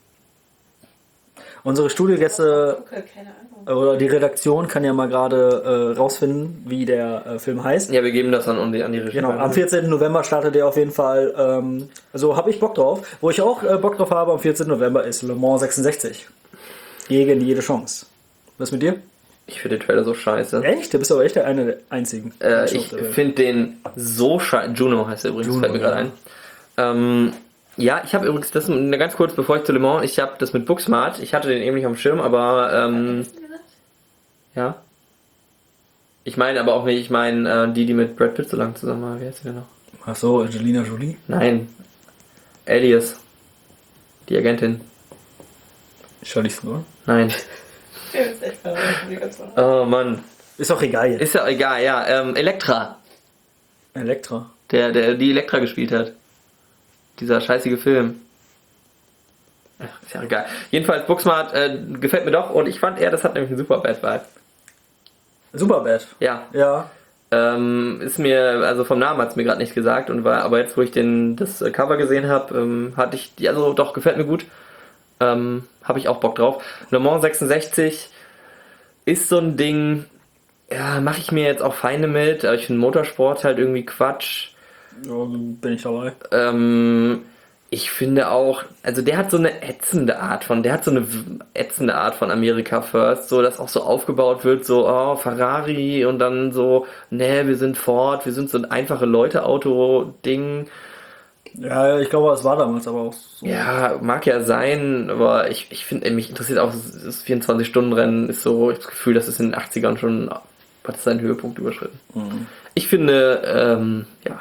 Unsere Studiogäste Okay, keine Ahnung. oder die Redaktion kann ja mal gerade äh, rausfinden, wie der äh, Film heißt. ja, wir geben das dann an die, an die Regie. Genau, am vierzehnten November startet der auf jeden Fall. Ähm, also habe ich Bock drauf. Wo ich auch äh, Bock drauf habe am vierzehnten November ist Le Mans sechsundsechzig. Gegen jede Chance. Was mit dir? Ich finde den Trailer so scheiße. Echt? Du bist aber echt der eine der einzigen. Äh, Menschen ich auf der Welt. finde den so scheiße. Juno heißt er übrigens, Juno, fällt mir gerade ja. ein. Ähm, ja, ich habe übrigens, das eine ganz kurz, bevor ich zu Le Mans, ich habe das mit Booksmart, ich hatte den eben nicht auf dem Schirm, aber ähm, Hast du gesagt? ja. Ich meine aber auch nicht, ich meine äh, die, die mit Brad Pitt so lange zusammen war. Wie heißt sie denn noch? Ach so, Angelina Jolie. Nein. Alias. Die Agentin. Charlize Theron. Nein. Ja, das ist echt verrückt, die ganz verrückt. Oh Mann. Ist doch egal jetzt. Ist ja egal, ja. Ähm, Elektra. Elektra. Der, der die Elektra gespielt hat. Dieser scheißige Film. Ach, ist ja egal. Jedenfalls, Booksmart äh, gefällt mir doch und ich fand eher, das hat nämlich einen super Bad Vibe. Superbad. Ja. Ja. Ähm, ist mir, also vom Namen hat es mir gerade nicht gesagt und war, aber jetzt, wo ich den, das äh, Cover gesehen habe, ähm, hatte ich, die, also doch, gefällt mir gut. Ähm, habe ich auch Bock drauf. Le Mans sechsundsechzig ist so ein Ding, ja, mache ich mir jetzt auch Feinde mit, aber ich finde Motorsport halt irgendwie Quatsch. Ja, bin ich dabei. Ähm, Ich finde auch, also der hat so eine ätzende Art von, der hat so eine w- ätzende Art von America First, so dass auch so aufgebaut wird, so, oh, Ferrari und dann so, ne, wir sind Ford, wir sind so ein einfache Leute-Auto-Ding. Ja, ich glaube, es war damals aber auch so. Ja, mag ja sein, aber ich, ich finde, mich interessiert auch, das vierundzwanzig-Stunden-Rennen ist so, ich habe das Gefühl, das ist in den achtzigern schon, hat seinen Höhepunkt überschritten. Mhm. Ich finde, ähm, ja,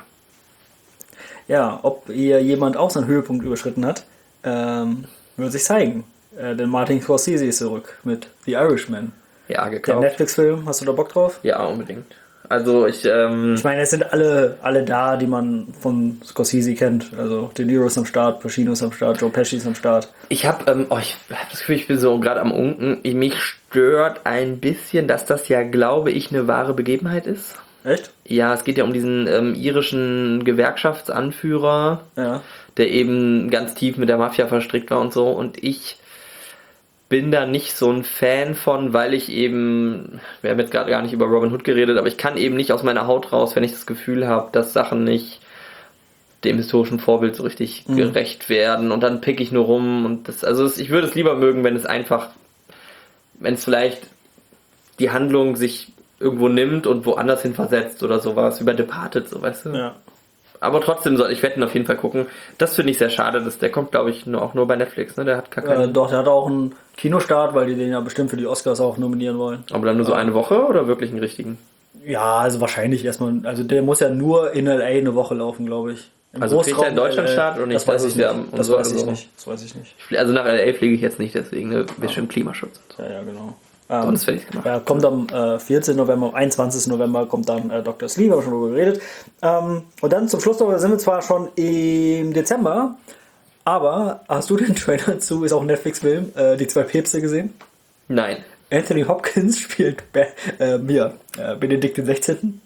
Ja, ob ihr jemand auch seinen Höhepunkt überschritten hat, ähm, wird sich zeigen. Äh, denn Martin Scorsese ist zurück mit The Irishman. ja, Der gekauft. Netflix-Film, hast du da Bock drauf? Ja, unbedingt. Also ich, ähm, Ich meine, es sind alle, alle da, die man von Scorsese kennt. Also De Niro ist am Start, Pacino ist am Start, Joe Pesci ist am Start. Ich habe ähm, oh, ich hab das Gefühl, ich bin so gerade am Unken. Mich stört ein bisschen, dass das ja, glaube ich, eine wahre Begebenheit ist. Echt? Ja, es geht ja um diesen ähm, irischen Gewerkschaftsanführer, Ja. der eben ganz tief mit der Mafia verstrickt war und so. Und ich bin da nicht so ein Fan von, weil ich eben, wir haben jetzt gerade gar nicht über Robin Hood geredet, aber ich kann eben nicht aus meiner Haut raus, wenn ich das Gefühl habe, dass Sachen nicht dem historischen Vorbild so richtig Mhm. gerecht werden und dann pick ich nur rum und das, also es, ich würde es lieber mögen, wenn es einfach, wenn es vielleicht die Handlung sich irgendwo nimmt und woanders hin versetzt oder sowas, wie bei Departed, so weißt du. Ja. Aber trotzdem soll ich werde ihn auf jeden Fall gucken. Das finde ich sehr schade, dass der kommt, glaube ich, nur, auch nur bei Netflix, ne? Der hat gar Äh, keinen. doch, der hat auch einen Kinostart, weil die den ja bestimmt für die Oscars auch nominieren wollen. Aber dann nur so eine Woche oder wirklich einen richtigen? Ja, also wahrscheinlich erstmal. Also der muss ja nur in L A eine Woche laufen, glaube ich. Im Also kriegt er in Großraum Deutschland L A, Start oder nicht? Das weiß Das ich ist ja nicht. am- Das so- weiß ich also- nicht. Das weiß ich nicht. Ich flie- Also nach L A fliege ich jetzt nicht, deswegen ne? Bestimmt Klimaschutz. Und so. Ja, ja, genau. Ähm, Sonst hätte ich gemacht. ja, kommt am äh, vierzehnten November, am einundzwanzigsten November kommt dann äh, Doktor Sleep, haben wir schon drüber geredet. Ähm, und dann zum Schluss noch, da sind wir zwar schon im Dezember, aber hast du den Trailer zu, ist auch ein Netflix-Film, äh, die zwei Päpste gesehen? Nein. Anthony Hopkins spielt Be äh, mir, äh, Benedikt den sechzehnten.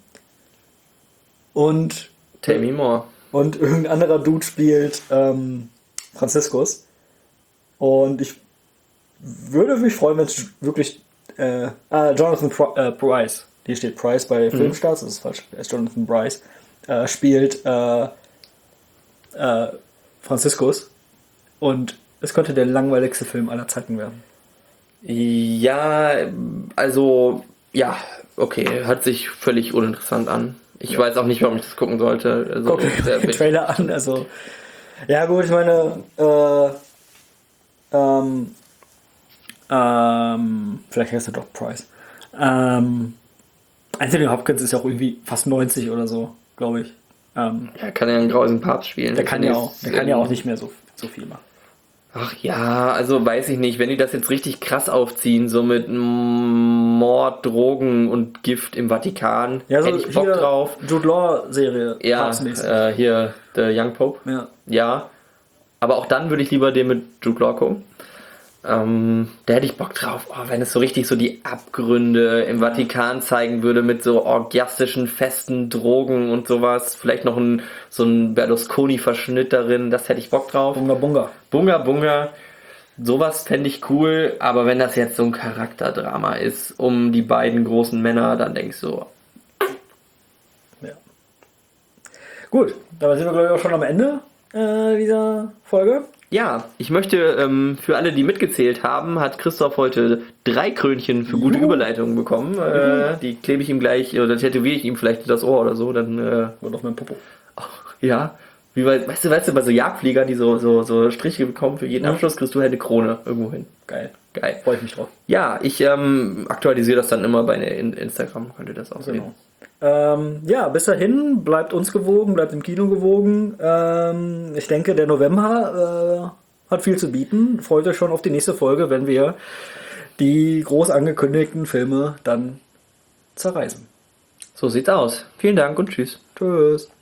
Und, Tell me more. und irgendein anderer Dude spielt ähm, Franziskus. Und ich würde mich freuen, wenn es wirklich äh, ah, Jonathan Pri äh, Price, hier steht Price bei Filmstarts, das ist falsch, er ist Jonathan Price, äh, spielt äh, äh, Franziskus. Und es könnte der langweiligste Film aller Zeiten werden. Ja, also, ja, okay, hört sich völlig uninteressant an. Ich weiß auch nicht, warum ich das gucken sollte. Also, Guck dir der- den Trailer an, also. Ja, gut, ich meine, äh, ähm, ähm, vielleicht heißt er doch Price. Ähm, Anthony Hopkins ist ja auch irgendwie fast neunzig oder so, glaube ich. Ähm, er kann ja einen grausigen Papst spielen. der kann ja auch, der kann ja Ähm, auch nicht mehr so, so viel machen. Ach ja, also weiß ich nicht, wenn die das jetzt richtig krass aufziehen, so mit Mord, Drogen und Gift im Vatikan, Ja, so hätte ich Bock hier drauf. Jude Law-Serie, Ja, papstmäßig. äh, hier, The Young Pope. Ja. Ja, aber auch dann würde ich lieber den mit Jude Law gucken. Ähm, da hätte ich Bock drauf, oh, wenn es so richtig so die Abgründe im Vatikan zeigen würde mit so orgiastischen festen Drogen und sowas. Vielleicht noch ein, so ein Berlusconi-Verschnitt darin, das hätte ich Bock drauf. Bunga Bunga. Bunga Bunga, sowas fände ich cool, aber wenn das jetzt so ein Charakterdrama ist um die beiden großen Männer, dann denke ich so, Ja. Gut, damit sind wir, glaube ich, auch schon am Ende äh, dieser Folge. ja, ich möchte ähm, für alle, die mitgezählt haben, hat Christoph heute drei Krönchen für gute Juhu. Überleitungen bekommen. Äh, die klebe ich ihm gleich, oder tätowiere ich ihm vielleicht das Ohr oder so, dann, äh, Und auf meinem Popo. ja. Wie bei, weißt du, weißt du, bei so Jagdfliegern, die so, so, so Striche bekommen für jeden Mhm. Abschluss, kriegst du halt eine Krone irgendwo hin. Geil. Geil. Freue ich mich drauf. Ja, ich ähm, aktualisiere das dann immer bei in- Instagram, könnt ihr das auch sehen. Genau. Ähm, ja, bis dahin, bleibt uns gewogen, bleibt im Kino gewogen. Ähm, ich denke, der November äh, hat viel zu bieten. Freut euch schon auf die nächste Folge, wenn wir die groß angekündigten Filme dann zerreißen. So sieht's aus. Vielen Dank und tschüss. Tschüss.